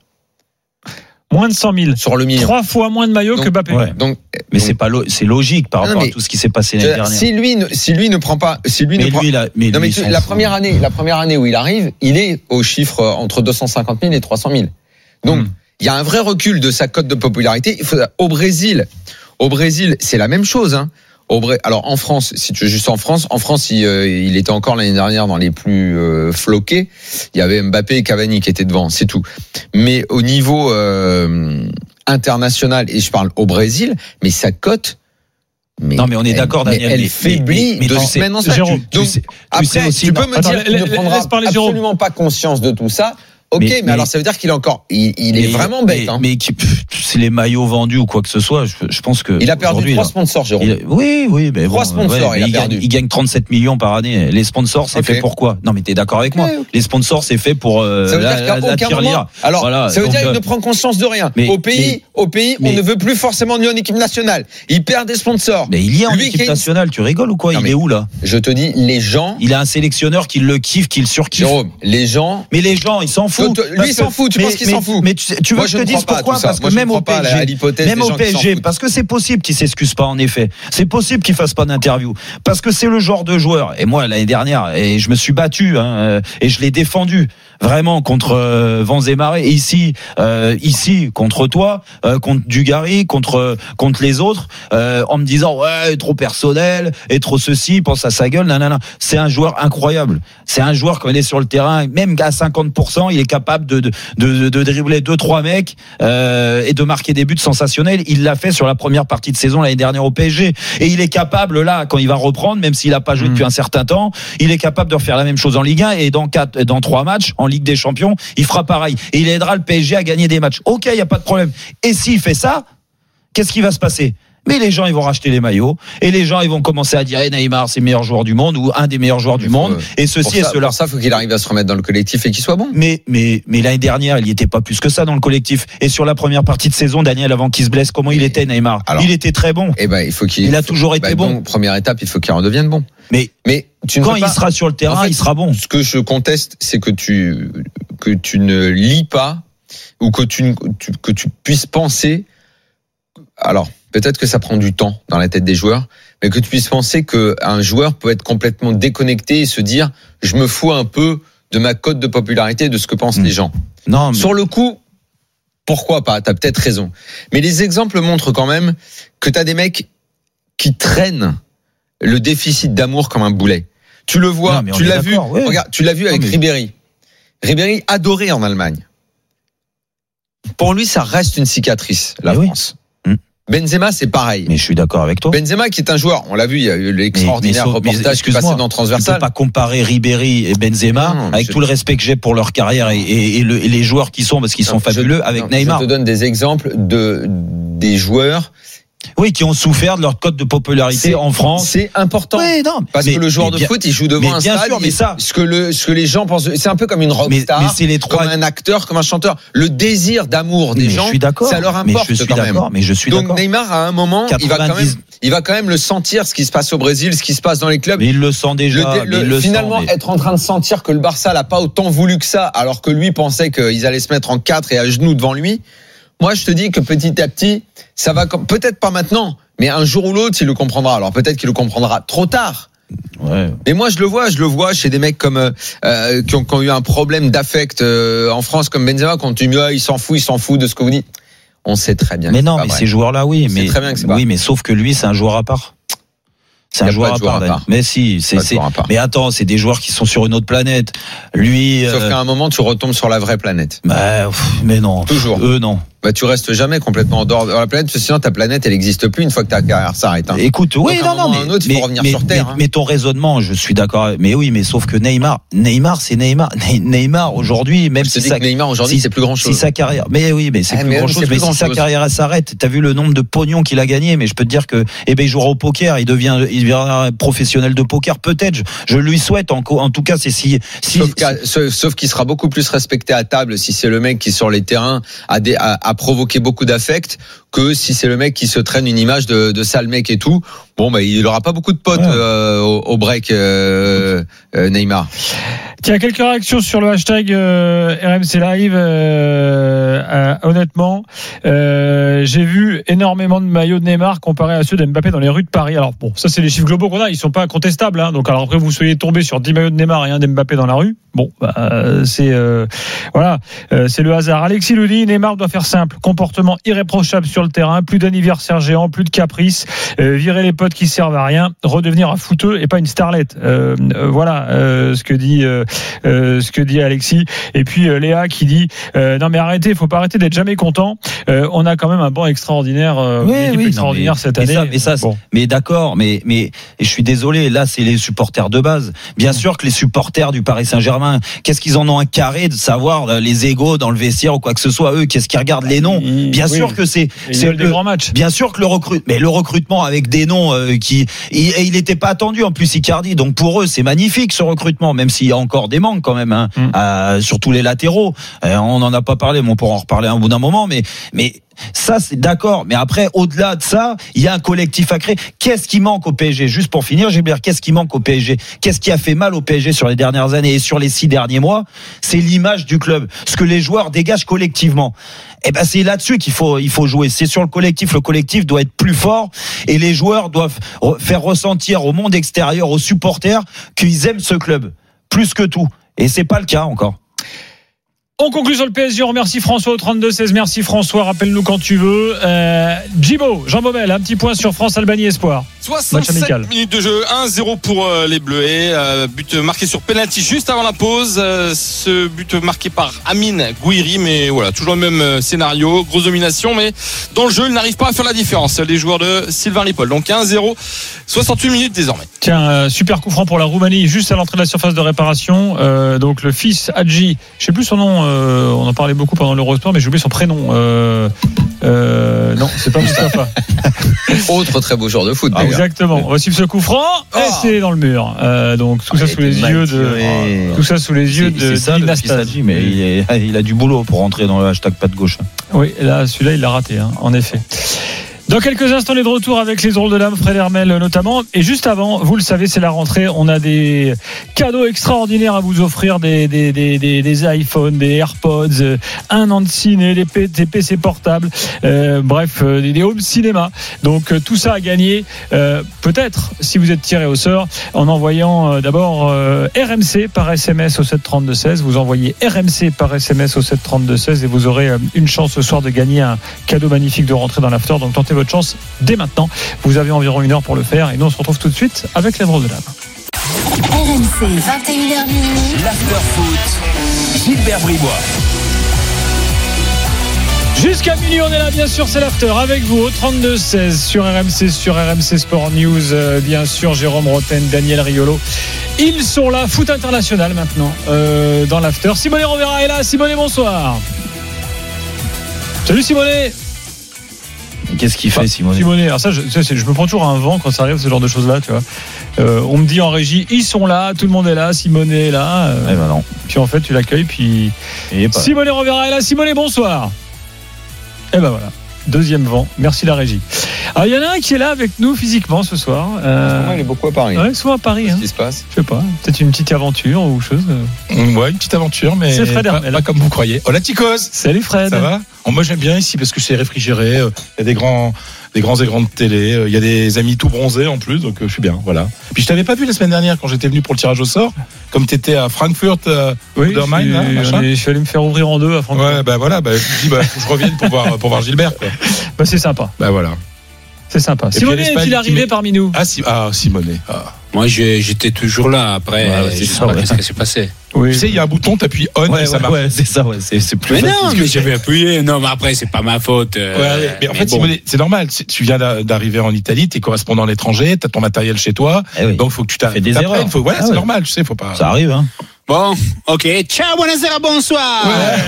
Moins de cent mille. sur le million. Trois fois moins de maillots Donc, que Mbappé. ouais. Donc, Mais donc, c'est pas lo- c'est logique par Non, rapport mais- à tout ce qui s'est passé je l'année veux dire, dernière. si lui, ne, si lui ne prend pas, si lui mais ne prend, lui, il a- mais non, lui, mais il tu- s'en la fout. première année, la première année où il arrive, il est au chiffre entre deux cent cinquante mille et trois cent mille. Donc, Hmm. il y a un vrai recul de sa cote de popularité. Il faut, au Brésil, au Brésil, c'est la même chose, hein. Au Bré... Alors en France, si tu veux juste en France, en France, il, euh, il était encore l'année dernière dans les plus euh, floqués. Il y avait Mbappé et Cavani qui étaient devant, c'est tout. Mais au niveau euh, international, et je parle au Brésil, mais sa cote. Mais Non, mais on est elle- d'accord, mais Daniel. Elle mais- faiblit mais- mais de tu sais- semaine en semaine. Jérôme, Tu- Donc, tu sais, tu après, sais aussi, tu peux non. me Attends, dire qu'il la- ne la- prendra laisse parler Jérôme. absolument pas conscience de tout ça. Ok, Mais- mais, mais- alors ça veut dire qu'il est encore, il, il est mais- vraiment bête. Mais, Hein. mais qui- pff, c'est les maillots vendus ou quoi que ce soit. Je, je pense que Il a perdu aujourd'hui, trois là, sponsors, Jérôme. il a- oui, oui, mais Trois bon, sponsors, ouais, il a mais perdu. gagne, il gagne trente-sept millions par année. Les sponsors, c'est Ok. fait pour quoi? Non, mais t'es d'accord avec moi? Ouais, ok. Les sponsors, c'est fait pour euh, Ça veut la, dire qu'à la- la aucun tirelire. moment. Alors, Voilà, ça veut donc, dire qu'il euh, ne prend conscience de rien. mais- au pays, mais- au pays, on mais- ne veut plus forcément de lui en équipe nationale. Il perd des sponsors. Mais il y est en Lui qui équipe a une- nationale. Tu rigoles ou quoi? Non, Il mais- est où là? Je te dis, les gens, Il a un sélectionneur qui le kiffe, qui le surkiffe. Jérôme, les gens. Mais les gens, ils s'en foutent. Toi, toi, lui, Parce il s'en que- fout. Tu mais- penses qu'il mais- s'en fout? Mais tu, sais- tu veux Moi, que je je te ne dise crois pas à pourquoi? tout ça. Parce que Moi, je même ne au crois pas à la- P S G, à l'hypothèse même des au gens qui s'en P S G, foutent. parce que c'est possible qu'il s'excuse pas en effet. C'est possible qu'il fasse pas d'interview. Parce que c'est le genre de joueur. Et moi, l'année dernière, et je me suis battu, hein, euh, et je l'ai défendu vraiment contre euh, Vents et Marées. Et ici, euh, ici contre toi, euh, contre Dugarry, contre contre les autres, euh, en me disant ouais, trop personnel, et trop ceci, pense à sa gueule, nanana. C'est un joueur incroyable. C'est un joueur quand il est sur le terrain, même à cinquante pour cent, il est capable de de de, de dribbler deux trois mecs euh, et de marquer des buts sensationnels. Il l'a fait sur la première partie de saison l'année dernière au P S G, et il est capable là quand il va reprendre, même s'il a pas joué Mmh. depuis un certain temps, il est capable de refaire la même chose en Ligue un, et dans quatre, dans trois matchs en Ligue des Champions, il fera pareil et il aidera le P S G à gagner des matchs. Ok, il y a pas de problème. Et s'il fait ça, qu'est-ce qui va se passer? Mais les gens, ils vont racheter les maillots, et les gens, ils vont commencer à dire hey, Neymar, c'est le meilleur joueur du monde, ou un des meilleurs joueurs du faut, monde, et Pour ceci et ça, cela. pour ça, faut qu'il arrive à se remettre dans le collectif et qu'il soit bon. Mais, mais, mais l'année dernière, il n'y était pas plus que ça dans le collectif. Et sur la première partie de saison, Daniel, avant qu'il se blesse, comment il Et- était, Neymar? alors- Il était très bon. Eh ben, il faut qu'il. Il a faut- toujours été bah, bon. donc, première étape, il faut qu'il redevienne bon. Mais Mais tu ne quand peux il pas- sera sur le terrain, En fait, il sera bon. Ce que je conteste, c'est que tu que tu ne lis pas, ou que tu, ne- tu- que tu puisses penser. Alors, peut-être que ça prend du temps dans la tête des joueurs, mais que tu puisses penser qu'un joueur peut être complètement déconnecté et se dire je me fous un peu de ma cote de popularité, de ce que pensent Mm. les gens. Non, mais- Sur le coup, pourquoi pas? T'as peut-être raison. Mais les exemples montrent quand même que t'as des mecs qui traînent le déficit d'amour comme un boulet. Tu le vois, Non, mais on tu est l'as vu. d'accord, ouais. Regarde, tu l'as vu avec Non, mais- Ribéry. Ribéry adoré en Allemagne. Pour lui, ça reste une cicatrice, la Mais oui. France. Mm. Benzema, c'est pareil. mais je suis d'accord avec toi. Benzema, qui est un joueur, on l'a vu, il y a eu l'extraordinaire Mais- mais sauf- mais reportage qui excuse-moi, passait dans Tu peux Transversal. pas comparer Ribéry et Benzema, Non, avec je- tout le respect que j'ai pour leur carrière et, et- et le- et les joueurs qui sont, parce qu'ils sont Non, fabuleux, je- avec non, Neymar. Je te donne des exemples de des joueurs Oui, qui ont souffert de leur cote de popularité C'est- en France. C'est important. Oui, non, Parce mais- que le joueur mais de bien- foot, il joue devant mais un bien stade. sûr, mais il- ça- ce que le, ce que les gens pensent, c'est un peu comme une rockstar, Mais- mais c'est les trois- comme un acteur, comme un chanteur. Le désir d'amour des Mais gens, je suis d'accord. ça leur Mais importe je suis quand même. d'accord, mais je suis Donc d'accord. Neymar, à un moment, il va quand même, quatre-vingt-dix il va quand même le sentir, ce qui se passe au Brésil, ce qui se passe dans les clubs. Mais il le sent déjà. Le dé- mais le- il le finalement, sent, mais- être en train de sentir que le Barça l'a pas autant voulu que ça, alors que lui pensait qu'ils allaient se mettre en quatre et à genoux devant lui. Moi, je te dis que petit à petit, ça va comme, peut-être pas maintenant, mais un jour ou l'autre, il le comprendra. Alors peut-être qu'il le comprendra trop tard. Ouais. Mais moi, je le vois, je le vois chez des mecs comme euh, euh, qui, ont, qui ont eu un problème d'affect euh, en France, comme Benzema, quand tu dis ah, il s'en fout, il s'en fout de ce que vous dites. On sait très bien. Mais que non, c'est pas mais vrai. ces joueurs-là, oui, On mais sait très bien que c'est pas oui, mais sauf que lui, c'est un joueur à part. C'est Il y un a joueur pas à de joueur part. à Dan. part. Mais si, c'est, Pas de c'est. joueur à part. Mais attends, c'est des joueurs qui sont sur une autre planète. Lui. Sauf euh, qu'à un moment, tu retombes sur la vraie planète. bah, pff, mais non. Toujours. Eux, non. Bah, tu restes jamais complètement en dehors de la planète, parce que sinon ta planète, elle n'existe plus une fois que ta carrière s'arrête. Hein. Écoute, oui, Donc, à un non, non, moment mais, ou à un autre, il faut mais, revenir mais, sur Terre, mais- hein. mais ton raisonnement, je suis d'accord. Mais oui, mais sauf que Neymar, Neymar, c'est Neymar. Ne- Neymar aujourd'hui, même Je te si dis sa, que Neymar aujourd'hui, si- c'est plus grand chose. si sa carrière, mais oui, mais c'est Eh, plus mais grand oui, chose. c'est Mais plus si sa grand-chose. carrière elle s'arrête, t'as vu le nombre de pognons qu'il a gagné. Mais je peux te dire que, eh ben, il jouera au poker, il devient, il deviendra professionnel de poker. Peut-être, je, je lui souhaite. En, co- en tout cas, c'est si, si. Sauf, qu'à- sauf- sauf qu'il sera beaucoup plus respecté à table si c'est le mec qui sur les terrains a, des, a, a provoqué beaucoup d'affect que si c'est le mec qui se traîne une image de, de sale mec et tout. Bon, bah, il aura pas beaucoup de potes Ouais. euh, au, au break, euh, euh, Neymar. Tiens, quelques réactions sur le hashtag euh, R M C Live. Euh, euh, honnêtement, euh, j'ai vu énormément de maillots de Neymar comparés à ceux d'Mbappé dans les rues de Paris. Alors bon, ça c'est les chiffres globaux qu'on a, ils sont pas contestables. Hein. Donc alors après vous soyez tombé sur dix maillots de Neymar et un d'Mbappé dans la rue. Bon, bah, euh, c'est euh, voilà, euh, c'est le hasard. Alexis nous dit Neymar doit faire simple, comportement irréprochable sur le terrain, plus d'anniversaire géant, plus de caprices, euh, virer les potes qui servent à rien, redevenir un footeux et pas une starlette. Euh, euh, voilà euh, ce que dit euh, euh, ce que dit Alexis. Et puis euh, Léa qui dit euh, non mais arrêtez, il faut pas arrêter d'être jamais content. Euh, on a quand même un banc extraordinaire, euh, Oui, une équipe oui, non, extraordinaire mais- cette mais année. ça- mais ça, Bon. Mais d'accord, mais mais et je suis désolé, là c'est les supporters de base. Bien sûr que les supporters du Paris Saint-Germain, qu'est-ce qu'ils en ont un carré de savoir euh, les égos dans le vestiaire ou quoi que ce soit. Eux, qu'est-ce qu'ils regardent les noms. Ils- Bien oui. sûr que c'est Ils c'est veulent des le- grands matchs. Bien sûr que le recrute, mais le recrutement avec des noms euh, qui il, et il n'était pas attendu en plus Icardi. Donc pour eux c'est magnifique ce recrutement, même s'il y a encore des manques quand même, hein, Mm. euh, sur tous les latéraux. Euh, on n'en a pas parlé, mais on pourra en reparler un bout d'un moment. Mais mais ça c'est d'accord. Mais après au-delà de ça, il y a un collectif à créer. Qu'est-ce qui manque au P S G? Juste pour finir, j'ai bien qu'est-ce qui manque au P S G? Qu'est-ce qui a fait mal au P S G sur les dernières années et sur les six derniers mois? C'est l'image du club, ce que les joueurs dégagent collectivement. Eh ben c'est là-dessus qu'il faut il faut jouer. C'est sur le collectif. Le collectif doit être plus fort et les joueurs doivent re- faire ressentir au monde extérieur, aux supporters, qu'ils aiment ce club plus que tout. Et c'est pas le cas encore. On conclut sur le P S G. On remercie François au trente-deux seize. Merci François. Rappelle-nous quand tu veux. Euh, Djibo, Jean Baumel, un petit point sur France-Albanie Espoir. Match amical. soixante-sept minutes de jeu, un zéro pour euh, les Bleuets. Euh, but marqué sur penalty juste avant la pause. Euh, ce but marqué par Amine Gouiri, mais voilà, toujours le même euh, scénario. Grosse domination, mais dans le jeu, il n'arrive pas à faire la différence. Les joueurs de Sylvain Ripoll. Donc un zéro, soixante-huit minutes désormais. Tiens, euh, super coup franc pour la Roumanie, juste à l'entrée de la surface de réparation. Euh, donc le fils Hadji, je sais plus son nom, euh, on en parlait beaucoup pendant l'Eurosport, mais j'ai oublié son prénom. Euh, euh, non, c'est pas Moustapha. Autre très beau joueur de foot. Ah, d'ailleurs. exactement. On va suivre ce coup franc et Oh. c'est dans le mur. Euh, donc tout ça Ah, sous il les était yeux mal de, tiré. tout ça sous les yeux C'est de c'est ça le Nastas. fils Hadji, mais il, est- il a du boulot pour rentrer dans le hashtag pas de gauche. Oui, là, celui-là, il l'a raté, hein, en effet. Dans quelques instants, on est de retour avec les drôles de l'âme, Fred Hermel notamment. Et juste avant, vous le savez, c'est la rentrée. On a des cadeaux extraordinaires à vous offrir, des, des, des, des, des iPhones, des AirPods, euh, un an de ciné, des, P- des P C portables, euh, bref, euh, des, des home cinéma. Donc euh, tout ça à gagner, euh, peut-être, si vous êtes tiré au sort, en envoyant euh, d'abord euh, R M C par S M S au sept trente-deux seize. Vous envoyez R M C par S M S au sept trente-deux seize et vous aurez euh, une chance ce soir de gagner un cadeau magnifique de rentrée dans l'after. Donc tentez votre chance dès maintenant. Vous avez environ une heure pour le faire et nous on se retrouve tout de suite avec les drôles de l'âme. R M C, vingt et une heures minuit. L'after foot, Gilbert Bribois. Jusqu'à minuit, on est là, bien sûr, c'est l'after avec vous au trente-deux seize sur R M C, sur R M C Sport News, euh, bien sûr, Jérôme Roten, Daniel Riolo. Ils sont là, foot international maintenant, euh, dans l'after. Simonet Rovera est là. Simonet, bonsoir. Salut Simonet. Qu'est-ce qu'il fait, Simonet Simonet, alors ça, je, ça, c'est- je me prends toujours un vent quand ça arrive, ce genre de choses-là, tu vois. Euh, on me dit en régie, ils sont là, tout le monde est là, Simonet est là. euh, Eh ben non. Puis en fait, tu l'accueilles, puis. Il est pas- Simonet Rovera est là. Simonet, bonsoir. Et ben voilà. Deuxième vent. Merci la régie. Alors, il y en a un qui est là avec nous physiquement ce soir. Euh, Il est beaucoup à Paris. ouais, souvent à Paris. Qu'est-ce Hein. qui se passe? Je sais pas. Peut-être une petite aventure ou chose. euh. Ouais, une petite aventure, mais C'est Fred pas, Hermel. pas comme vous croyez. Hola, Ticos. Salut Fred. Ça va? Oh, moi, j'aime bien ici parce que c'est réfrigéré. euh, Il y a des grands, des grands écrans de télé. euh, Il y a des amis tout bronzés en plus, donc euh, je suis bien. Voilà. Puis je t'avais pas vu la semaine dernière quand j'étais venu pour le tirage au sort, comme tu étais à Frankfurt, euh, Oui, je Odermain, suis, là, machin. on est- je suis allé me faire ouvrir en deux à Francfort. Ouais, bah voilà. Bah, je me dis, bah, faut que je revienne pour voir, pour voir Gilbert. Quoi. Bah, c'est sympa. Bah voilà. C'est sympa. puis, Simonet l'Espagne est-il qui arrivé met- parmi nous? Ah, si, ah Simonet. Ah. Moi, je- j'étais toujours là. Après, Ouais, ouais, je c'est sais ça, pas ouais. qu'est-ce qui s'est passé. Oui. Tu sais, il y a un bouton, t'appuies on Ouais, et ça ouais, marche. ouais, c'est ça, ouais, c'est, c'est plus Mais facile. non, mais j'avais appuyé. Non, mais après, c'est pas ma faute. euh, Ouais, ouais, mais en fait, bon. Simonet, c'est normal. C'est- Tu viens d'a- d'arriver en Italie, t'es correspondant à l'étranger, t'as ton matériel chez toi, Eh oui. donc faut que tu t'a- Fais des t'apprennes, erreurs. Faut, ouais, Ah c'est ouais. normal, tu sais, faut pas. Ça arrive, hein. Bon, ok. Ciao, buonasera, bonsoir.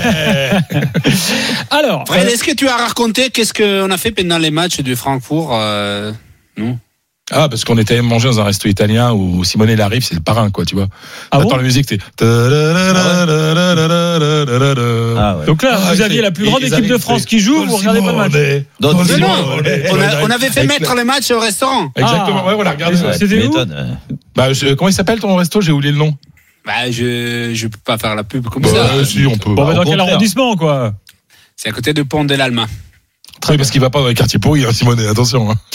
Alors, Fred, euh, est-ce que tu as raconté qu'est-ce qu'on a fait pendant les matchs de Francfort euh, Non. Ah, parce qu'on était manger dans un resto italien où Simonet il arrive, c'est le parrain, quoi, tu vois. ah Attends, bon la musique, c'est. Ah Ah ouais. Donc là, vous aviez la plus grande équipe de France qui joue, vous regardez pas le match. D'autres- Non, non, on, a- on avait fait Avec mettre les matchs au restaurant. Exactement, Ah. ouais, voilà, regarde ça. Ouais, C'était tu où m'étonnes, euh. Bah, je- comment il s'appelle ton resto? J'ai oublié le nom. Bah, je je peux pas faire la pub comme Bah, ça. si, on peut. Bon, bah, au dans quel contraire. arrondissement, quoi? C'est à côté de Pont de l'Alma. Oui, parce qu'il va pas dans les quartiers pourris, hein, Simonet, attention. Hein.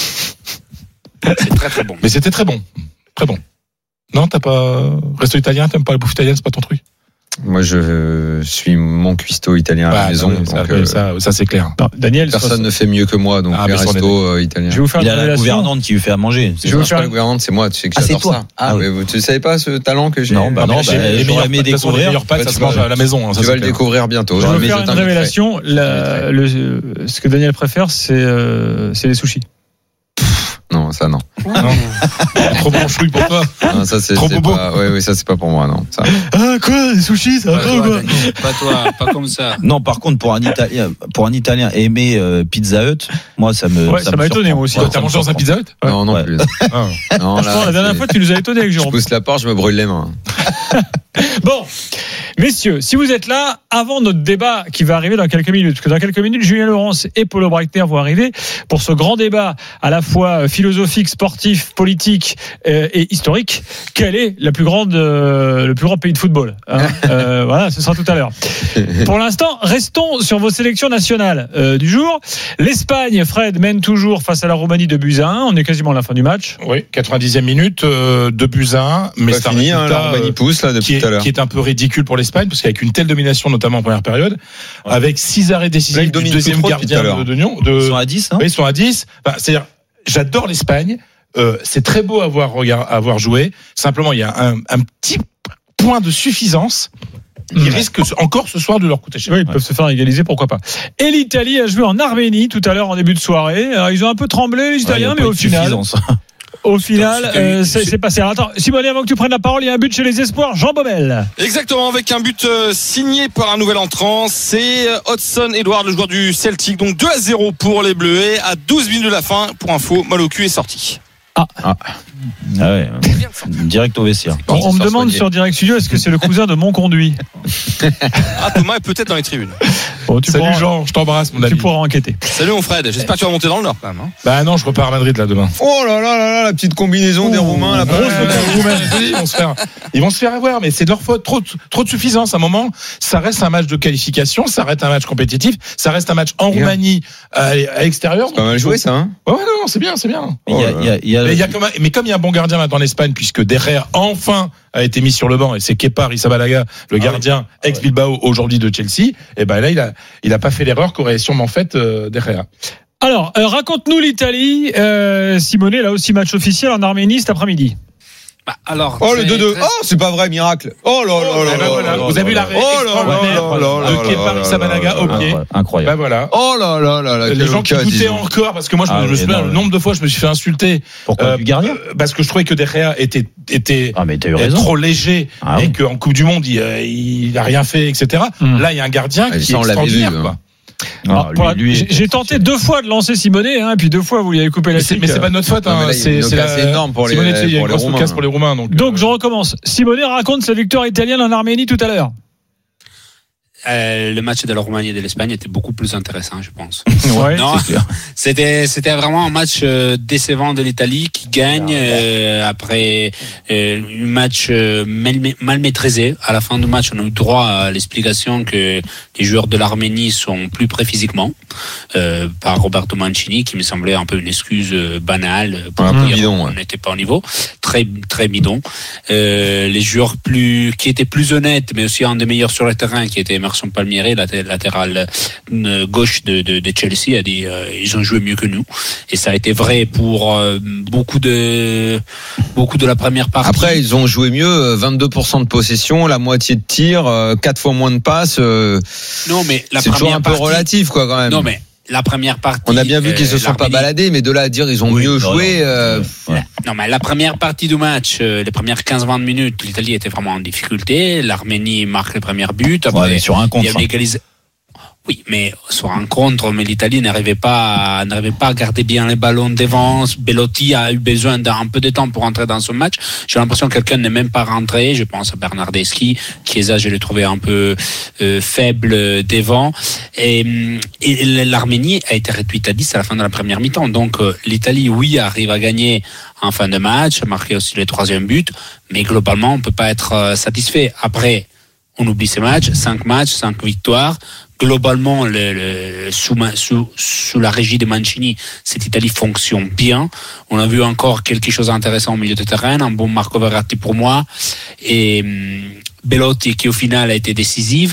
C'est très très bon. Mais c'était très bon. Très bon. Non, t'as pas. Resto italien, t'aimes pas la bouffe italienne, c'est pas ton truc? Moi, je suis mon cuistot italien à la Ouais, maison. non, ça, donc, euh, ça, ça, c'est clair. Non, Daniel, personne ne fait mieux que moi, donc Ah, les mais ça, on est restos euh, italiens. je vais vous faire Il une a la révélation. gouvernante qui lui fait à manger. Je vais vous C'est faire pas la gouvernante, c'est moi. Tu sais que Ah, c'est j'adore toi. ça. Ah Ah, oui. mais tu savais pas ce talent que j'ai? Non, bah Non, non, mais bah, les meilleurs- j'aurais aimé de toute façon, les découvrir. meilleurs pâtes, Bah, ça tu se mange vas- à la maison. hein, ça, Tu c'est vas le clair. découvrir bientôt. Je vais Mais vous faire une t'inquièterai. révélation. La- le- ce que Daniel préfère, c'est euh, c'est les sushis. Non, ça non. Trop bon chouille pour toi. Non, ça c'est Trop c'est bobo. pas. Oui, oui, ça c'est pas pour moi, non. Ça. Ah, quoi? Les sushis, ça Pas toi, Daniel, pas toi, pas comme ça. Non, par contre, pour un Italien, pour un Italien aimer euh, Pizza Hut, moi, ça me. Ouais, ça me m'a étonné, surprend. moi aussi. Ouais, T'as ça me mangé dans un surprend. Pizza Hut? Non, non Ouais. plus. Ah. Non, Franchement, la dernière c'est- fois, tu nous as étonné avec je Jérôme. pousse la porte, je me brûle les mains. Bon, messieurs, si vous êtes là, avant notre débat qui va arriver dans quelques minutes, parce que dans quelques minutes, Julien Laurens et Paulo Breitner vont arriver pour ce grand débat à la fois philosophique, sportif, politique euh, et historique. Quel est la plus grande, euh, le plus grand pays de football, hein euh, Voilà, ce sera tout à l'heure. Pour l'instant, restons sur vos sélections nationales euh, du jour. L'Espagne, Fred, mène toujours face à la Roumanie de buts à un. On est quasiment à la fin du match. Oui, quatre-vingt-dixième minute, euh, deux buts à un, mais Pas c'est un fini, hein, résultat, la Roumanie euh, pousse là qui depuis est, tout à l'heure. qui est un peu ridicule pour l'Espagne, parce qu'avec une telle domination, notamment en première période, avec six arrêts Là, décisifs ils du dominent deuxième plus trop depuis gardien tout à l'heure. de, de Lyon, de, Ils sont à dix, hein oui, ils sont à dix. Enfin, c'est-à-dire, j'adore l'Espagne. Euh, c'est très beau à voir, regard- à voir jouer. Simplement, il y a un, un petit point de suffisance. Ils risquent encore ce soir de leur coûter cher. Oui, ils peuvent se faire égaliser, pourquoi pas. Et l'Italie a joué en Arménie tout à l'heure en début de soirée. Alors, ils ont un peu tremblé, les Italiens, Ouais, il y mais a pas au eu de final, suffisance. au final, C'était- euh, c'est c'est passé. Alors, attends, Simone, avant que tu prennes la parole, il y a un but chez les Espoirs, Jean Baumel. Exactement, avec un but euh, signé par un nouvel entrant, c'est euh, Hudson Edward, le joueur du Celtic. Donc deux à zéro pour les Bleus. À douze minutes de la fin, pour info, mal au cul est sorti. Ah ouais, direct au vestiaire. On, on me sort demande soigné. sur Direct Studio, est-ce que c'est le cousin de mon conduit? Ah, Thomas est peut-être dans les tribunes. Bon, tu Salut pourras, Jean, je t'embrasse, mon ami. tu pourras enquêter. Salut mon Fred, j'espère que tu vas monter dans le Nord quand même. Hein. Bah non, je repars à Madrid là demain. Oh là là là là, la petite combinaison des Roumains là. Ouais, ouais, ouais, ils vont se faire, ils vont se faire avoir, mais c'est de leur faute. Trop, de- trop de suffisance. À un moment, ça reste un match de qualification, ça reste un match compétitif, ça reste un match en Bien. Roumanie à, à l'extérieur. C'est pas mal joué ça, hein. Ouais, ouais, non, non, c'est bien, c'est bien. Il y a, il y a, il y a- Mais, il y a comme un- mais comme il y a un bon gardien maintenant en Espagne, puisque Derrière enfin a été mis sur le banc, et c'est Kepa Arrizabalaga, le gardien ex Bilbao aujourd'hui de Chelsea, et ben là il a, il a pas fait l'erreur qu'aurait sûrement faite euh, Derrière. Alors, euh, raconte-nous l'Italie. Euh, Simone, là aussi match officiel en Arménie cet après-midi. Bah, alors, Oh le très- deux deux. très- Oh, c'est pas vrai, miracle. Oh là là Eh là ben là voilà, là vous là avez vu là. l'arrêt Oh là là extraordinaire là là de là Kepa là Arrizabalaga là au là pied. incroyable. incroyable. Ben voilà. Oh là là là là. Les quel gens qui cas, goûtaient disons. encore, parce que moi je, Ah me- je me oui, souviens non, le nombre de fois je me suis fait insulter. Pourquoi Euh, du gardien euh, Parce que je trouvais que Derrière était était Ah mais t'as eu est raison. trop léger Ah et oui. qu'en Coupe du Monde il, euh, il a rien fait, et cetera. Mm. Là il y a un gardien Ah, qui ça, est on l'avait extraordinaire. vu, Quoi. hein. Alors, lui, la, lui, j'ai, j'ai tenté deux fois de lancer Simonet, hein, et puis deux fois vous lui avez coupé la mais c'est, mais c'est pas notre faute. Hein, non, là, c'est, c'est, la... c'est énorme pour les, Simonet, pour il y a une grosse Roumains. casse pour les Roumains. Donc, donc euh... je recommence. Simonet raconte sa victoire italienne en Arménie tout à l'heure. Euh, le match de la Roumanie et de l'Espagne était beaucoup plus intéressant, je pense. Ouais, non, c'est c'était c'était vraiment un match euh, décevant de l'Italie qui gagne euh, après euh, un match euh, mal, mal maîtrisé. À la fin du match, on a eu droit à l'explication que les joueurs de l'Arménie sont plus prêts physiquement euh, par Roberto Mancini, qui me semblait un peu une excuse euh, banale pour un dire bidon, qu'on ouais. n'était pas au niveau, très très bidon. Euh, les joueurs plus qui étaient plus honnêtes, mais aussi un des meilleurs sur le terrain, qui était Emerson Palmieri, latéral gauche de, de, de Chelsea, a dit euh, ils ont joué mieux que nous, et ça a été vrai pour euh, beaucoup de beaucoup de la première partie. Après ils ont joué mieux, vingt-deux pour cent de possession, la moitié de tir, quatre fois moins de passes. Euh, non mais la c'est toujours un peu partie, relatif quoi quand même. Non mais la première partie. On a bien vu qu'ils se euh, sont pas baladés, mais de là à dire ils ont oui, mieux non, joué. non. Euh, Ouais. Non, mais la première partie du match, euh, les premières quinze vingt minutes, l'Italie était vraiment en difficulté. L'Arménie marque le premier but. Après, Ouais, sur un contre. il y a une égalisation. Oui, mais sur un contre, mais l'Italie n'arrivait pas, à, n'arrivait pas à garder bien les ballons devant. Belotti a eu besoin d'un peu de temps pour entrer dans ce match. J'ai l'impression que quelqu'un n'est même pas rentré. Je pense à Bernardeschi. Chiesa, je l'ai trouvé un peu euh, faible devant. Et, et l'Arménie a été réduite à dix à la fin de la première mi-temps. Donc euh, l'Italie, oui, arrive à gagner en fin de match, a marqué aussi le troisième but, mais globalement, on peut pas être euh, satisfait. Après, on oublie ces matchs, cinq matchs, cinq victoires. Globalement, le, le, sous, sous, sous la régie de Mancini, cette Italie fonctionne bien. On a vu encore quelque chose d'intéressant au milieu de terrain, un bon Marco Verratti pour moi, et hum, Belotti qui au final a été décisive.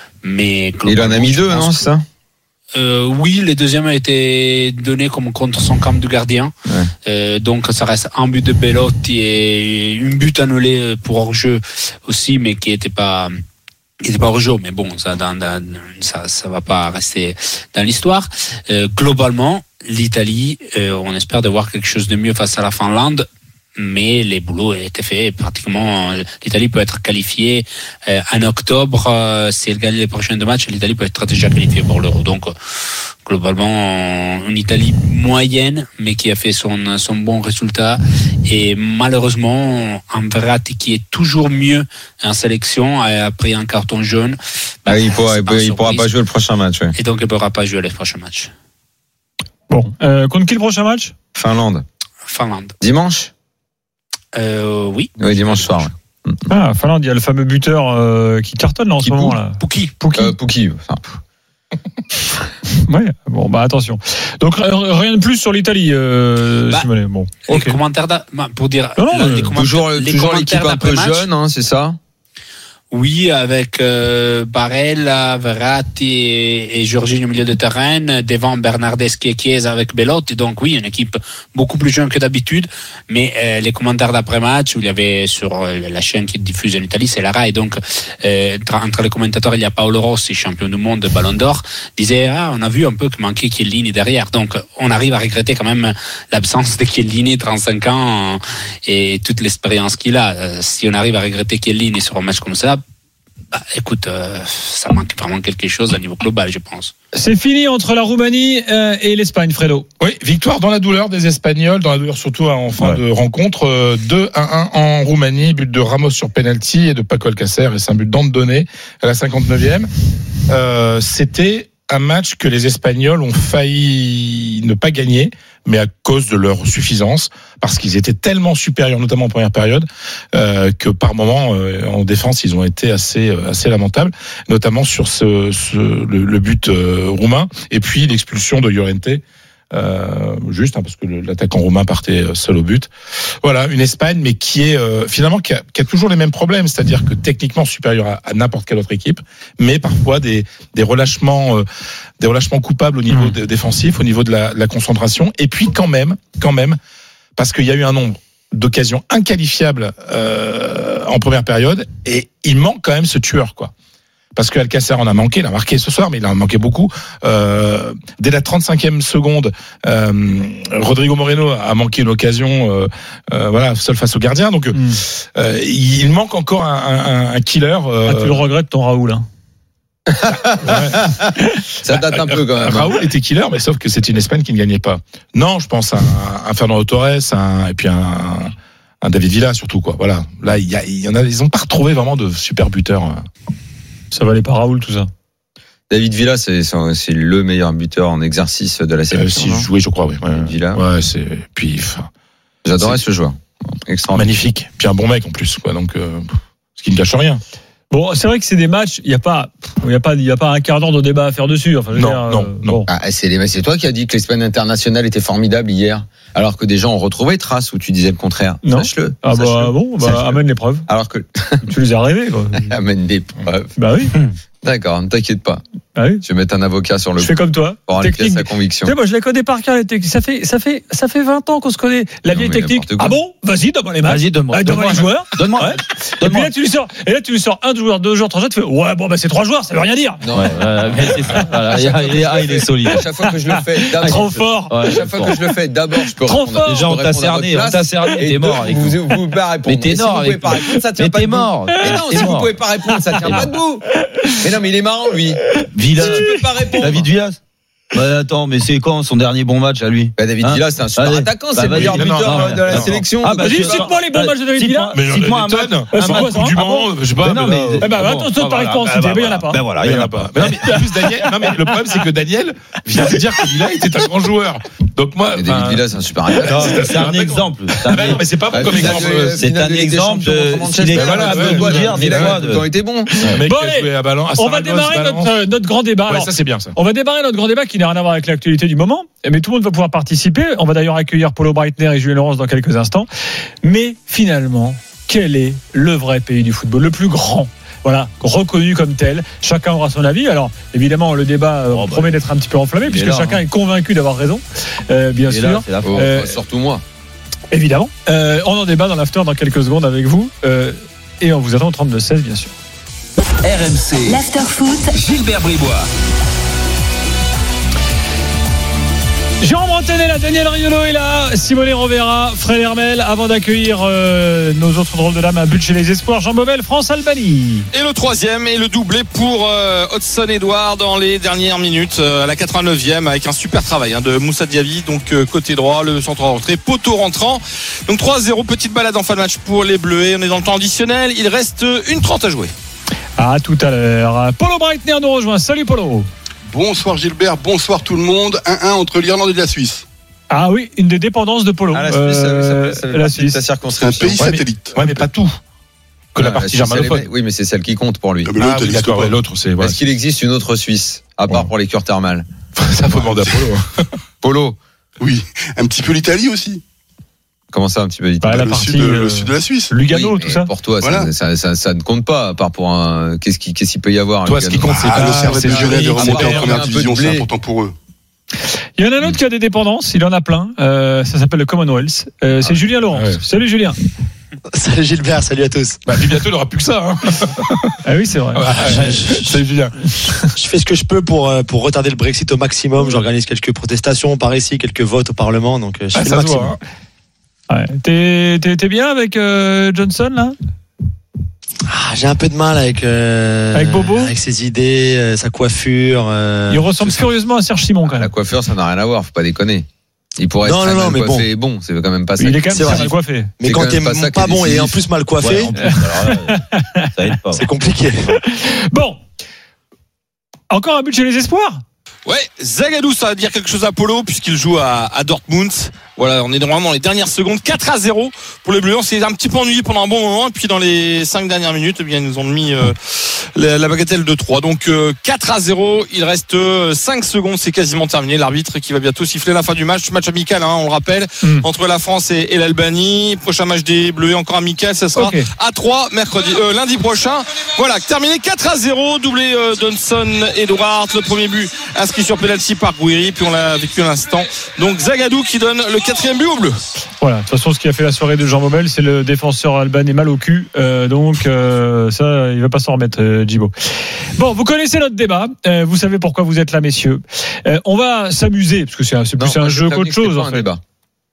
Mais il en a mis deux, non, c'est ça? Euh, oui, le deuxième a été donné comme contre son camp du gardien. Ouais. Euh, donc ça reste un but de Belotti et une but annulé pour hors-jeu aussi, mais qui n'était pas... Il n'était pas hors-jeu, mais bon, ça, dans, dans, ça, ça va pas rester dans l'histoire. Euh, globalement, l'Italie, euh, on espère de voir quelque chose de mieux face à la Finlande, mais les boulots étaient faits. Pratiquement, l'Italie peut être qualifiée euh, en octobre. Euh, si elle gagne les prochains deux matchs, l'Italie peut être déjà qualifiée pour l'Euro. Donc, euh, globalement, une Italie moyenne, mais qui a fait son, son bon résultat. Et malheureusement, un Verratti qui est toujours mieux en sélection a pris un carton jaune. Bah, ah, il pourra, il, il pourra pas jouer le prochain match. Ouais. Et donc, il ne pourra pas jouer les prochains matchs. Bon, euh, contre qui le prochain match? Finlande. Finlande. Dimanche? Euh, oui. Oui, dimanche soir. Ouais. Ah, Finlande, il y a le fameux buteur euh, qui cartonne là, en qui ce moment là. Pouki. Pouki. Euh, Pouki. Enfin. Ouais, bon, bah attention. Donc rien de plus sur l'Italie, euh, bah, Simonet. Bon, les okay. commentaires d'a... pour dire non, non, les toujours, les toujours l'équipe un peu match, jeune, hein, c'est ça? Oui, avec euh, Barella, Verratti et, et Jorginho au milieu de terrain, devant Bernardeschi et Chiesa avec Belotti. Donc oui, une équipe beaucoup plus jeune que d'habitude. Mais euh, les commentaires d'après-match, où il y avait sur euh, la chaîne qui diffuse en Italie, c'est la Rai. Donc euh, entre les commentateurs, il y a Paolo Rossi, champion du monde, Ballon d'Or, disait ah on a vu un peu que manquait Chiellini derrière. Donc on arrive à regretter quand même l'absence de Chiellini, trente-cinq ans et toute l'expérience qu'il a. Euh, si on arrive à regretter Chiellini sur un match comme ça, bah, écoute, euh, ça manque vraiment quelque chose à niveau global, je pense. C'est fini entre la Roumanie euh, et l'Espagne, Fredo. Oui, victoire dans la douleur des Espagnols, dans la douleur surtout en fin ouais. de rencontre. Euh, deux à un en Roumanie, but de Ramos sur penalty et de Paco Alcácer, et c'est un but d'Andone à la cinquante-neuvième. Euh, c'était un match que les Espagnols ont failli ne pas gagner, mais à cause de leur suffisance, parce qu'ils étaient tellement supérieurs, notamment en première période, euh, que par moments, euh, en défense, ils ont été assez assez lamentables, notamment sur ce, ce le, le but euh, roumain, et puis l'expulsion de Llorente, euh, juste hein, parce que le, l'attaquant roumain partait seul au but. Voilà, une Espagne, mais qui est euh, finalement qui a, qui a toujours les mêmes problèmes, c'est-à-dire que techniquement supérieure à, à n'importe quelle autre équipe, mais parfois des des relâchements euh, des relâchements coupables au niveau mmh. défensif, au niveau de la, de la concentration, et puis quand même, quand même, parce qu'il y a eu un nombre d'occasions inqualifiables euh, en première période, et il manque quand même ce tueur, quoi. Parce que Alcácer en a manqué, il a marqué ce soir, mais il en a manqué beaucoup. Euh, dès la trente-cinquième seconde, euh, Rodrigo Moreno a manqué une occasion, euh, euh, voilà, seul face au gardien. Donc, mmh. euh, il manque encore un, un, un killer. Euh, ah, tu le regrettes, ton Raoul, hein. Ça date un peu quand même. Raoul était killer, mais sauf que c'est une Espagne qui ne gagnait pas. Non, je pense à un, un Fernando Torres, un, et puis un, un David Villa surtout quoi. Voilà. Là, il y, a, il y en a, ils ont pas retrouvé vraiment de super buteurs. Ça valait pas Raoul tout ça. David Villa, c'est, c'est le meilleur buteur en exercice de la sélection. Euh, si joué, je crois, oui. Ouais. Villa. Ouais, c'est. Puis. Enfin, j'adorais ce joueur. Extraordinaire. Magnifique. Puis un bon mec en plus, quoi. Donc, euh, ce qui ne gâche rien. Bon, c'est vrai que c'est des matchs, il y a pas, il y a pas, il y a pas un quart d'heure de débat à faire dessus. Enfin, je veux non, dire, non, euh, non. Bon. Ah, c'est, les, c'est toi qui as dit que l'Espagne internationale était formidable hier, alors que des gens ont retrouvé trace où tu disais le contraire. Non. Sache-le. Ah bah Sache-le. bon, bah, Sache-le. amène les preuves. Alors que Tu les as rêvés, quoi. amène des preuves. Bah oui. D'accord, ne t'inquiète pas. Bah oui. Je vais mettre un avocat sur le Je fais comme toi. pour aller Technique. sa conviction. Tu sais, moi, je les connais par cœur, les techniques. Ça fait, ça fait, ça fait vingt ans qu'on se connaît. La Non, vieille mais technique. n'importe quoi. Ah bon? Vas-y, donne-moi les matchs. Vas-y, donne-moi. Ouais, donne-moi les Donne-moi. joueurs. Donne-moi. Ouais. Et puis Donne-moi. là, tu lui sors, et là, tu lui sors un joueur, deux joueurs, trois joueurs, tu fais, ouais, bon, bah, c'est trois joueurs, ça veut rien dire. Non, Ouais, ouais, mais c'est ça. Voilà. Il, est- il est- ah, il est solide. à chaque fois que je le fais, Trop d'abord, fort. Ouais, à chaque fois que je le fais, d'abord, je peux Trop répondre. fort. Déjà, on je peux t'a répondre à cerné, votre on place. t'a cerné, Et t'es deux, mort avec vous, nous. vous, vous pouvez pas répondre. Mais t'es Et si mort vous pouvez avec pas nous. répondre, ça tient Mais pas t'es debout. mort. Mais non, T'es si vous mort. pouvez pas répondre, ça tient pas debout. Mais non, mais il est marrant, lui. Villa. Si tu peux pas répondre. David Villas. Bah, attends, mais c'est quand son dernier bon match à lui? Bah, David Hein Villa, c'est un super Allez. attaquant, Bah, c'est le vas-y. meilleur Non, non, buteur non, de la non. sélection. Ah, bah, Vas-y, tu- cite-moi les bons bah, matchs de David cite-moi- Villa. Mais j'en ai cite-moi un des match. tonnes. Un Un match. Coupe du Ah bon Monde, je sais pas. Mais non, mais- Eh ben, Ah bon, attention, ah, t'arrives voilà. pas en Bah, citer, mais il y en a voilà. pas. Ben voilà, Il y en a pas. Mais non, mais en plus, Daniel, non, mais le problème, c'est que Daniel vient de dire que Villa était un grand joueur. Donc, moi. Et David enfin, Villa, c'est un super Non, attaquant. C'est un exemple. C'est un bah non, mais c'est pas bon Bah, comme finale exemple. de- C'est finale un de Ligue des exemple Champions de- contre Manchester. s'il est voilà, Voilà, ouais, de quoi ouais, dire, ouais, Villa, ouais, il a tout le temps été bon. Un mec Bon, qui a allez, joué à Ballon, à On va Saragosse, démarrer Valence. notre, notre grand débat. Ouais, Alors, ça, c'est bien, ça. on va démarrer notre grand débat qui n'a rien à voir avec l'actualité du moment, mais tout le monde va pouvoir participer. On va d'ailleurs accueillir Paulo Breitner et Julien Laurence dans quelques instants. Mais finalement, quel est le vrai pays du football, le plus grand? Voilà, reconnu comme tel. Chacun aura son avis. Alors, évidemment, le débat euh, Oh, bah, promet d'être un petit peu enflammé, il est puisque là, chacun hein. est convaincu d'avoir raison, euh, bien Et sûr. là, c'est la Oh, Euh, surtout moi. Évidemment. Euh, on en débat dans l'after dans quelques secondes avec vous. Euh, et on vous attend au trente-deux seize, bien sûr. R M C, L'after-foot, Gilbert Bribois. Jérôme Rotten est là, Daniel Riolo est là, Simone Rovera, Fred Hermel, avant d'accueillir euh, nos autres drôles de dames à but chez les espoirs, Jean Bobel, France-Albanie. Et le troisième et le doublé pour euh, Hudson Edouard dans les dernières minutes euh, à la quatre-vingt-neuvième avec un super travail hein, de Moussa Diaby, donc euh, côté droit, le centre en rentrée, poteau rentrant. Donc trois à zéro, petite balade en fin de match pour les Bleus. On est dans le temps additionnel, il reste une trente à jouer. À tout à l'heure. Paulo Breitner nous rejoint. Salut Paulo. Bonsoir Gilbert, bonsoir tout le monde. un un entre l'Irlande et la Suisse. Ah oui, une des dépendances de Paulo. Ah, la Suisse, Euh, ça fait la partie de Suisse. sa C'est un circonscription. pays Ouais, mais- satellite. Ouais, mais pas tout. Que la Ah, partie Suisse, elle est- germanophone. Oui, mais c'est celle qui compte pour lui. Ah, mais l'autre, Ah, elle oui, existe d'accord, pas. ouais, l'autre, c'est. voilà. Est-ce qu'il existe une autre Suisse, à part Bon. pour les cures thermales? Ça faut demander à Polo. hein. Polo, Oui, un petit peu l'Italie aussi. comment ça un petit peu Bah, la le, partie, sud, euh, le sud de la Suisse. Lugano, Oui, tout mais ça. Pour toi, ça- Voilà. ça, ça, ça ne compte pas, à part pour un. Qu'est-ce qui- qu'est-ce qu'il peut y avoir? Toi, un ce qui Lugano compte, c'est Ah, pas. le Servette c'est de Genève est Zurich, remonté c'est en Berne. première un peu de division, c'est blé. important pour eux. Il y en a un autre qui a des dépendances, il en a plein. Euh, ça s'appelle le Commonwealth. Euh, c'est Julien Laurence. ouais. Salut Julien. Salut Gilbert, salut à tous. Bah, puis bientôt, il n'y aura plus que ça. Hein. Ah oui, c'est vrai. Ouais, Salut Julien. Je fais ce que je peux pour, euh, pour retarder le Brexit au maximum. J'organise quelques protestations par ici, quelques votes au Parlement. Donc, euh, je Ah, fais ça le se maximum. voit. hein. Ouais. T'es, t'es, t'es bien avec euh, Johnson là? Ah, j'ai un peu de mal avec, euh, Avec Bobo avec ses idées, euh, sa coiffure. euh, Il ressemble furieusement à Serge Simon quand La même. coiffure, ça n'a rien à voir, faut pas déconner. Il pourrait Non, être très non, non, mal mais coiffé bon. et bon, c'est quand même pas ça. Il est quand même C'est très vrai. mal coiffé. Mais c'est quand quand t'es même pas ça qui pas est bon et décisif. en plus mal coiffé, Ouais, en plus, alors là, ça aide pas. c'est compliqué. Bon. Encore un but chez les espoirs? Ouais, Zagadou, ça va dire quelque chose à Polo puisqu'il joue à, à Dortmund. Voilà, on est normalement dans les dernières secondes, quatre à zéro pour les Bleus. On s'est un petit peu ennuyé pendant un bon moment et puis dans les cinq dernières minutes, eh bien ils nous ont mis euh, la, la bagatelle de trois. Donc euh, quatre à zéro, il reste euh, cinq secondes, c'est quasiment terminé. L'arbitre qui va bientôt siffler la fin du match, match amical, hein, on le rappelle, Mm. entre la France et, et l'Albanie. Prochain match des Bleus encore amical, ça sera Ok. à trois mercredi, euh, lundi prochain. Voilà, terminé quatre à zéro, doublé euh, Johnson Edouard, le premier but inscrit sur penalty par Gouiri, puis on l'a vécu à l'instant. Donc Zagadou qui donne le quatrième but aux Bleus. Voilà, de toute façon, ce qui a fait la soirée de Jean Bobel, c'est le défenseur albanais mal au cul. Euh, donc, euh, ça, il va pas s'en remettre, euh, Djibo. Bon, vous connaissez notre débat. Euh, vous savez pourquoi vous êtes là, messieurs. Euh, on va s'amuser, parce que c'est un, c'est plus Non, un moi, jeu je qu'autre t'avoue que chose, c'était en pas un fait. débat.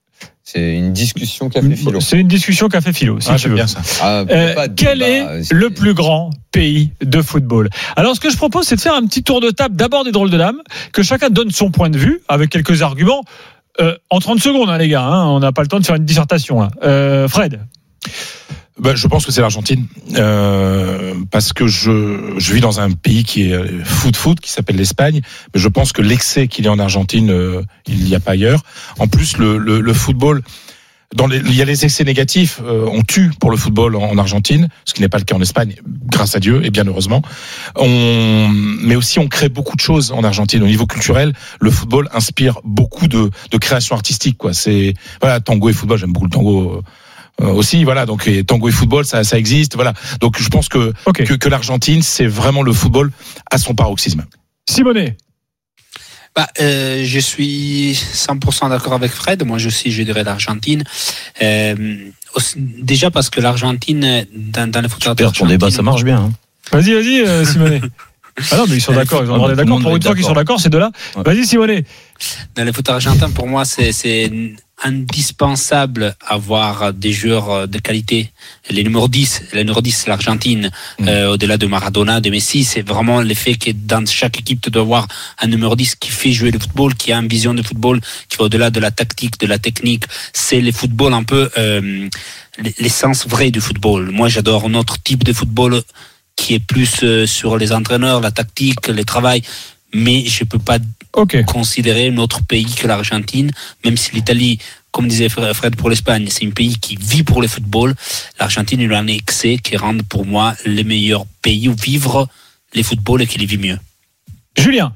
C'est une discussion qu'a fait Philo. C'est une discussion qu'a fait Philo, si Ah, tu j'aime veux. bien ça. Ah, Euh, pas de quel débat, est c'est- le plus grand pays de football? Alors, ce que je propose, c'est de faire un petit tour de table, d'abord des drôles de dames, que chacun donne son point de vue, avec quelques arguments, euh, en trente secondes, hein, les gars, hein, on n'a pas le temps de faire une dissertation, là. Euh, Fred? Ben, je pense que c'est l'Argentine, euh, parce que je, je vis dans un pays qui est foot foot, qui s'appelle l'Espagne, mais je pense que l'excès qu'il y a en Argentine, euh, il n'y a pas ailleurs. En plus, le, le, le football, dans les, il y a les excès négatifs, euh, on tue pour le football en, en Argentine, ce qui n'est pas le cas en Espagne, grâce à Dieu et bien heureusement. On, mais aussi, on crée beaucoup de choses en Argentine au niveau culturel. Le football inspire beaucoup de, de création artistique, quoi. C'est voilà, tango et football. J'aime beaucoup le tango. Euh, Euh, aussi, voilà, donc et tango et football, ça, ça existe, voilà. Donc je pense que okay. que, que l'Argentine, c'est vraiment le football à son paroxysme. Simonet. Bah, euh, je suis cent pour cent d'accord avec Fred. Moi, je aussi, je dirais l'Argentine. Euh, aussi, déjà parce que l'Argentine, dans, dans le football d'Argentine, ton débat, ça marche bien. Hein. Vas-y, vas-y, euh, Simonet. Ah non, mais ils sont d'accord, ils ont demandé d'accord. Pour une fois qu'ils sont d'accord, c'est de là. Ouais. Vas-y, Simonet. Dans le foot argentin, pour moi, c'est, c'est indispensable avoir des joueurs de qualité. Les numéros dix, les numéros dix, c'est l'Argentine. Mmh. Euh, au-delà de Maradona, de Messi, c'est vraiment l'effet que dans chaque équipe, tu dois avoir un numéro dix qui fait jouer le football, qui a une vision de football, qui va au-delà de la tactique, de la technique. C'est le football un peu, euh, l'essence vraie du football. Moi, j'adore un autre type de football qui est plus euh, sur les entraîneurs, la tactique, le travail. Mais je peux pas okay. considérer un autre pays que l'Argentine, même si l'Italie, comme disait Fred pour l'Espagne, c'est un pays qui vit pour le football. L'Argentine, il a un excès qui rend pour moi le meilleur pays où vivre le football et qui les vit mieux. Julien.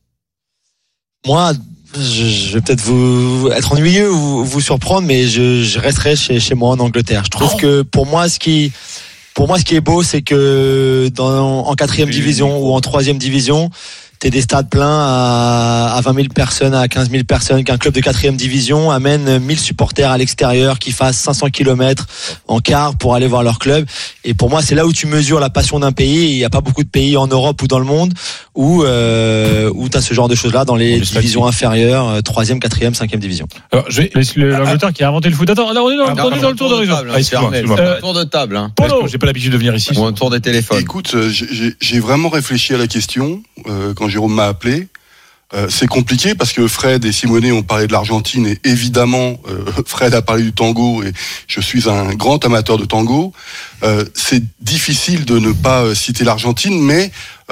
Moi, je, je vais peut-être vous être ennuyeux ou vous surprendre, mais je, je resterai chez, chez moi en Angleterre. Je trouve oh. que pour moi, ce qui, pour moi, ce qui est beau, c'est que dans, en quatrième division ou en troisième division, t'es des stades pleins à, à vingt mille personnes, à quinze mille personnes, qu'un club de quatrième division amène mille supporters à l'extérieur qui fassent cinq cents kilomètres en car pour aller voir leur club. Et pour moi, c'est là où tu mesures la passion d'un pays. Il n'y a pas beaucoup de pays en Europe ou dans le monde où, euh, où t'as ce genre de choses-là dans les divisions inférieures, troisième, quatrième, cinquième division. Alors, je vais... L'Angleterre qui a inventé le foot. Attends, on est dans, ah, on est dans le tour de réseau. Ah, euh, tour de table, hein. Parce que j'ai pas l'habitude de venir ici. Ou un tour des téléphones. Écoute, j'ai, j'ai vraiment réfléchi à la question, euh, quand Jérôme m'a appelé. Euh, c'est compliqué parce que Fred et Simonet ont parlé de l'Argentine et évidemment euh, Fred a parlé du tango et je suis un grand amateur de tango. Euh, c'est difficile de ne pas citer l'Argentine, mais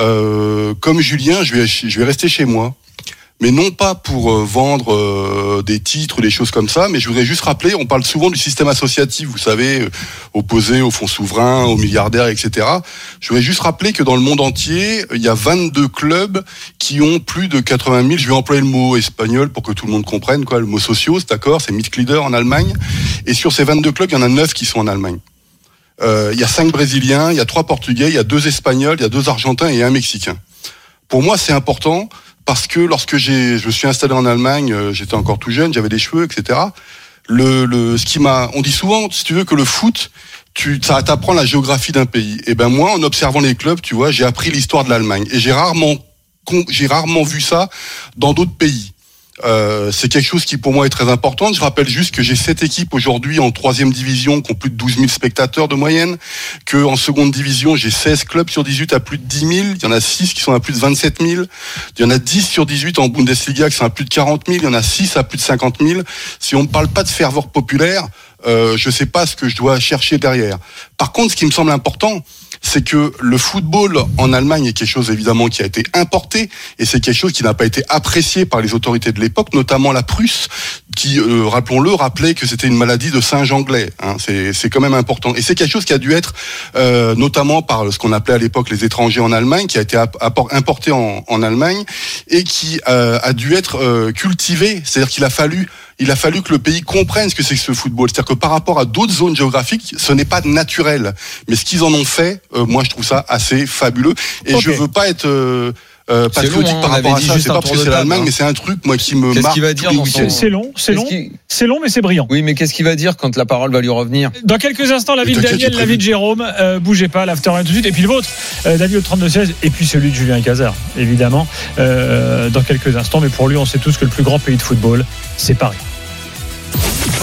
euh, comme Julien, je vais, je vais rester chez moi. Mais non pas pour euh, vendre euh, des titres ou des choses comme ça, mais je voudrais juste rappeler, on parle souvent du système associatif, vous savez, euh, opposé aux fonds souverains, aux milliardaires, et cetera. Je voudrais juste rappeler que dans le monde entier, il y a vingt-deux clubs qui ont plus de quatre-vingt mille, je vais employer le mot espagnol pour que tout le monde comprenne, quoi, le mot socios, d'accord, c'est Mitglieder en Allemagne. Et sur ces vingt-deux clubs, il y en a neuf qui sont en Allemagne. Euh, il y a cinq Brésiliens, il y a trois Portugais, il y a deux Espagnols, il y a deux Argentins et un Mexicain. Pour moi, c'est important. Parce que lorsque j'ai, je me suis installé en Allemagne, euh, j'étais encore tout jeune, j'avais des cheveux, et cetera. Le, le, ce qui m'a, on dit souvent, si tu veux, que le foot, tu, ça t'apprend la géographie d'un pays. Et ben moi, en observant les clubs, tu vois, j'ai appris l'histoire de l'Allemagne. Et j'ai rarement, j'ai rarement vu ça dans d'autres pays. Euh, c'est quelque chose qui pour moi est très important. Je rappelle juste que j'ai sept équipes aujourd'hui en troisième division qui ont plus de douze mille spectateurs de moyenne, que en seconde division j'ai seize clubs sur dix-huit à plus de dix mille, il y en a six qui sont à plus de vingt-sept mille, il y en a dix sur dix-huit en Bundesliga qui sont à plus de quarante mille, il y en a six à plus de cinquante mille. Si on ne parle pas de ferveur populaire, euh, je sais pas ce que je dois chercher derrière. Par contre, ce qui me semble important, c'est que le football en Allemagne est quelque chose évidemment qui a été importé et c'est quelque chose qui n'a pas été apprécié par les autorités de l'époque, notamment la Prusse, qui, euh, rappelons-le, rappelait que c'était une maladie de singe anglais. Hein, c'est, c'est quand même important. Et c'est quelque chose qui a dû être, euh, notamment par ce qu'on appelait à l'époque les étrangers en Allemagne, qui a été importé en, en Allemagne et qui euh, a dû être euh, cultivé. C'est-à-dire qu'il a fallu Il a fallu que le pays comprenne ce que c'est que ce football. C'est-à-dire que par rapport à d'autres zones géographiques, ce n'est pas naturel. Mais ce qu'ils en ont fait, euh, moi je trouve ça assez fabuleux. Et okay. je veux pas être euh, euh, patriotique long, hein, par rapport à ça. C'est pas parce que c'est l'Allemagne, hein. mais c'est un truc moi qui me qu'est-ce marque. Qu'il va dire son... c'est, c'est long, c'est long, c'est long, mais c'est brillant. Oui, mais qu'est-ce qu'il va dire quand la parole va lui revenir? Dans quelques instants, la vie de Daniel, la vie de Jérôme. Euh, bougez pas, l'after tout de suite. Et puis le vôtre, euh, David au trente-deux seize, et puis celui de Julien Cazard, évidemment. Euh, dans quelques instants, mais pour lui, on sait tous que le plus grand pays de football, c'est Paris. R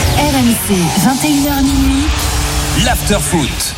R M C, vingt et une heures minuit. l'after foot.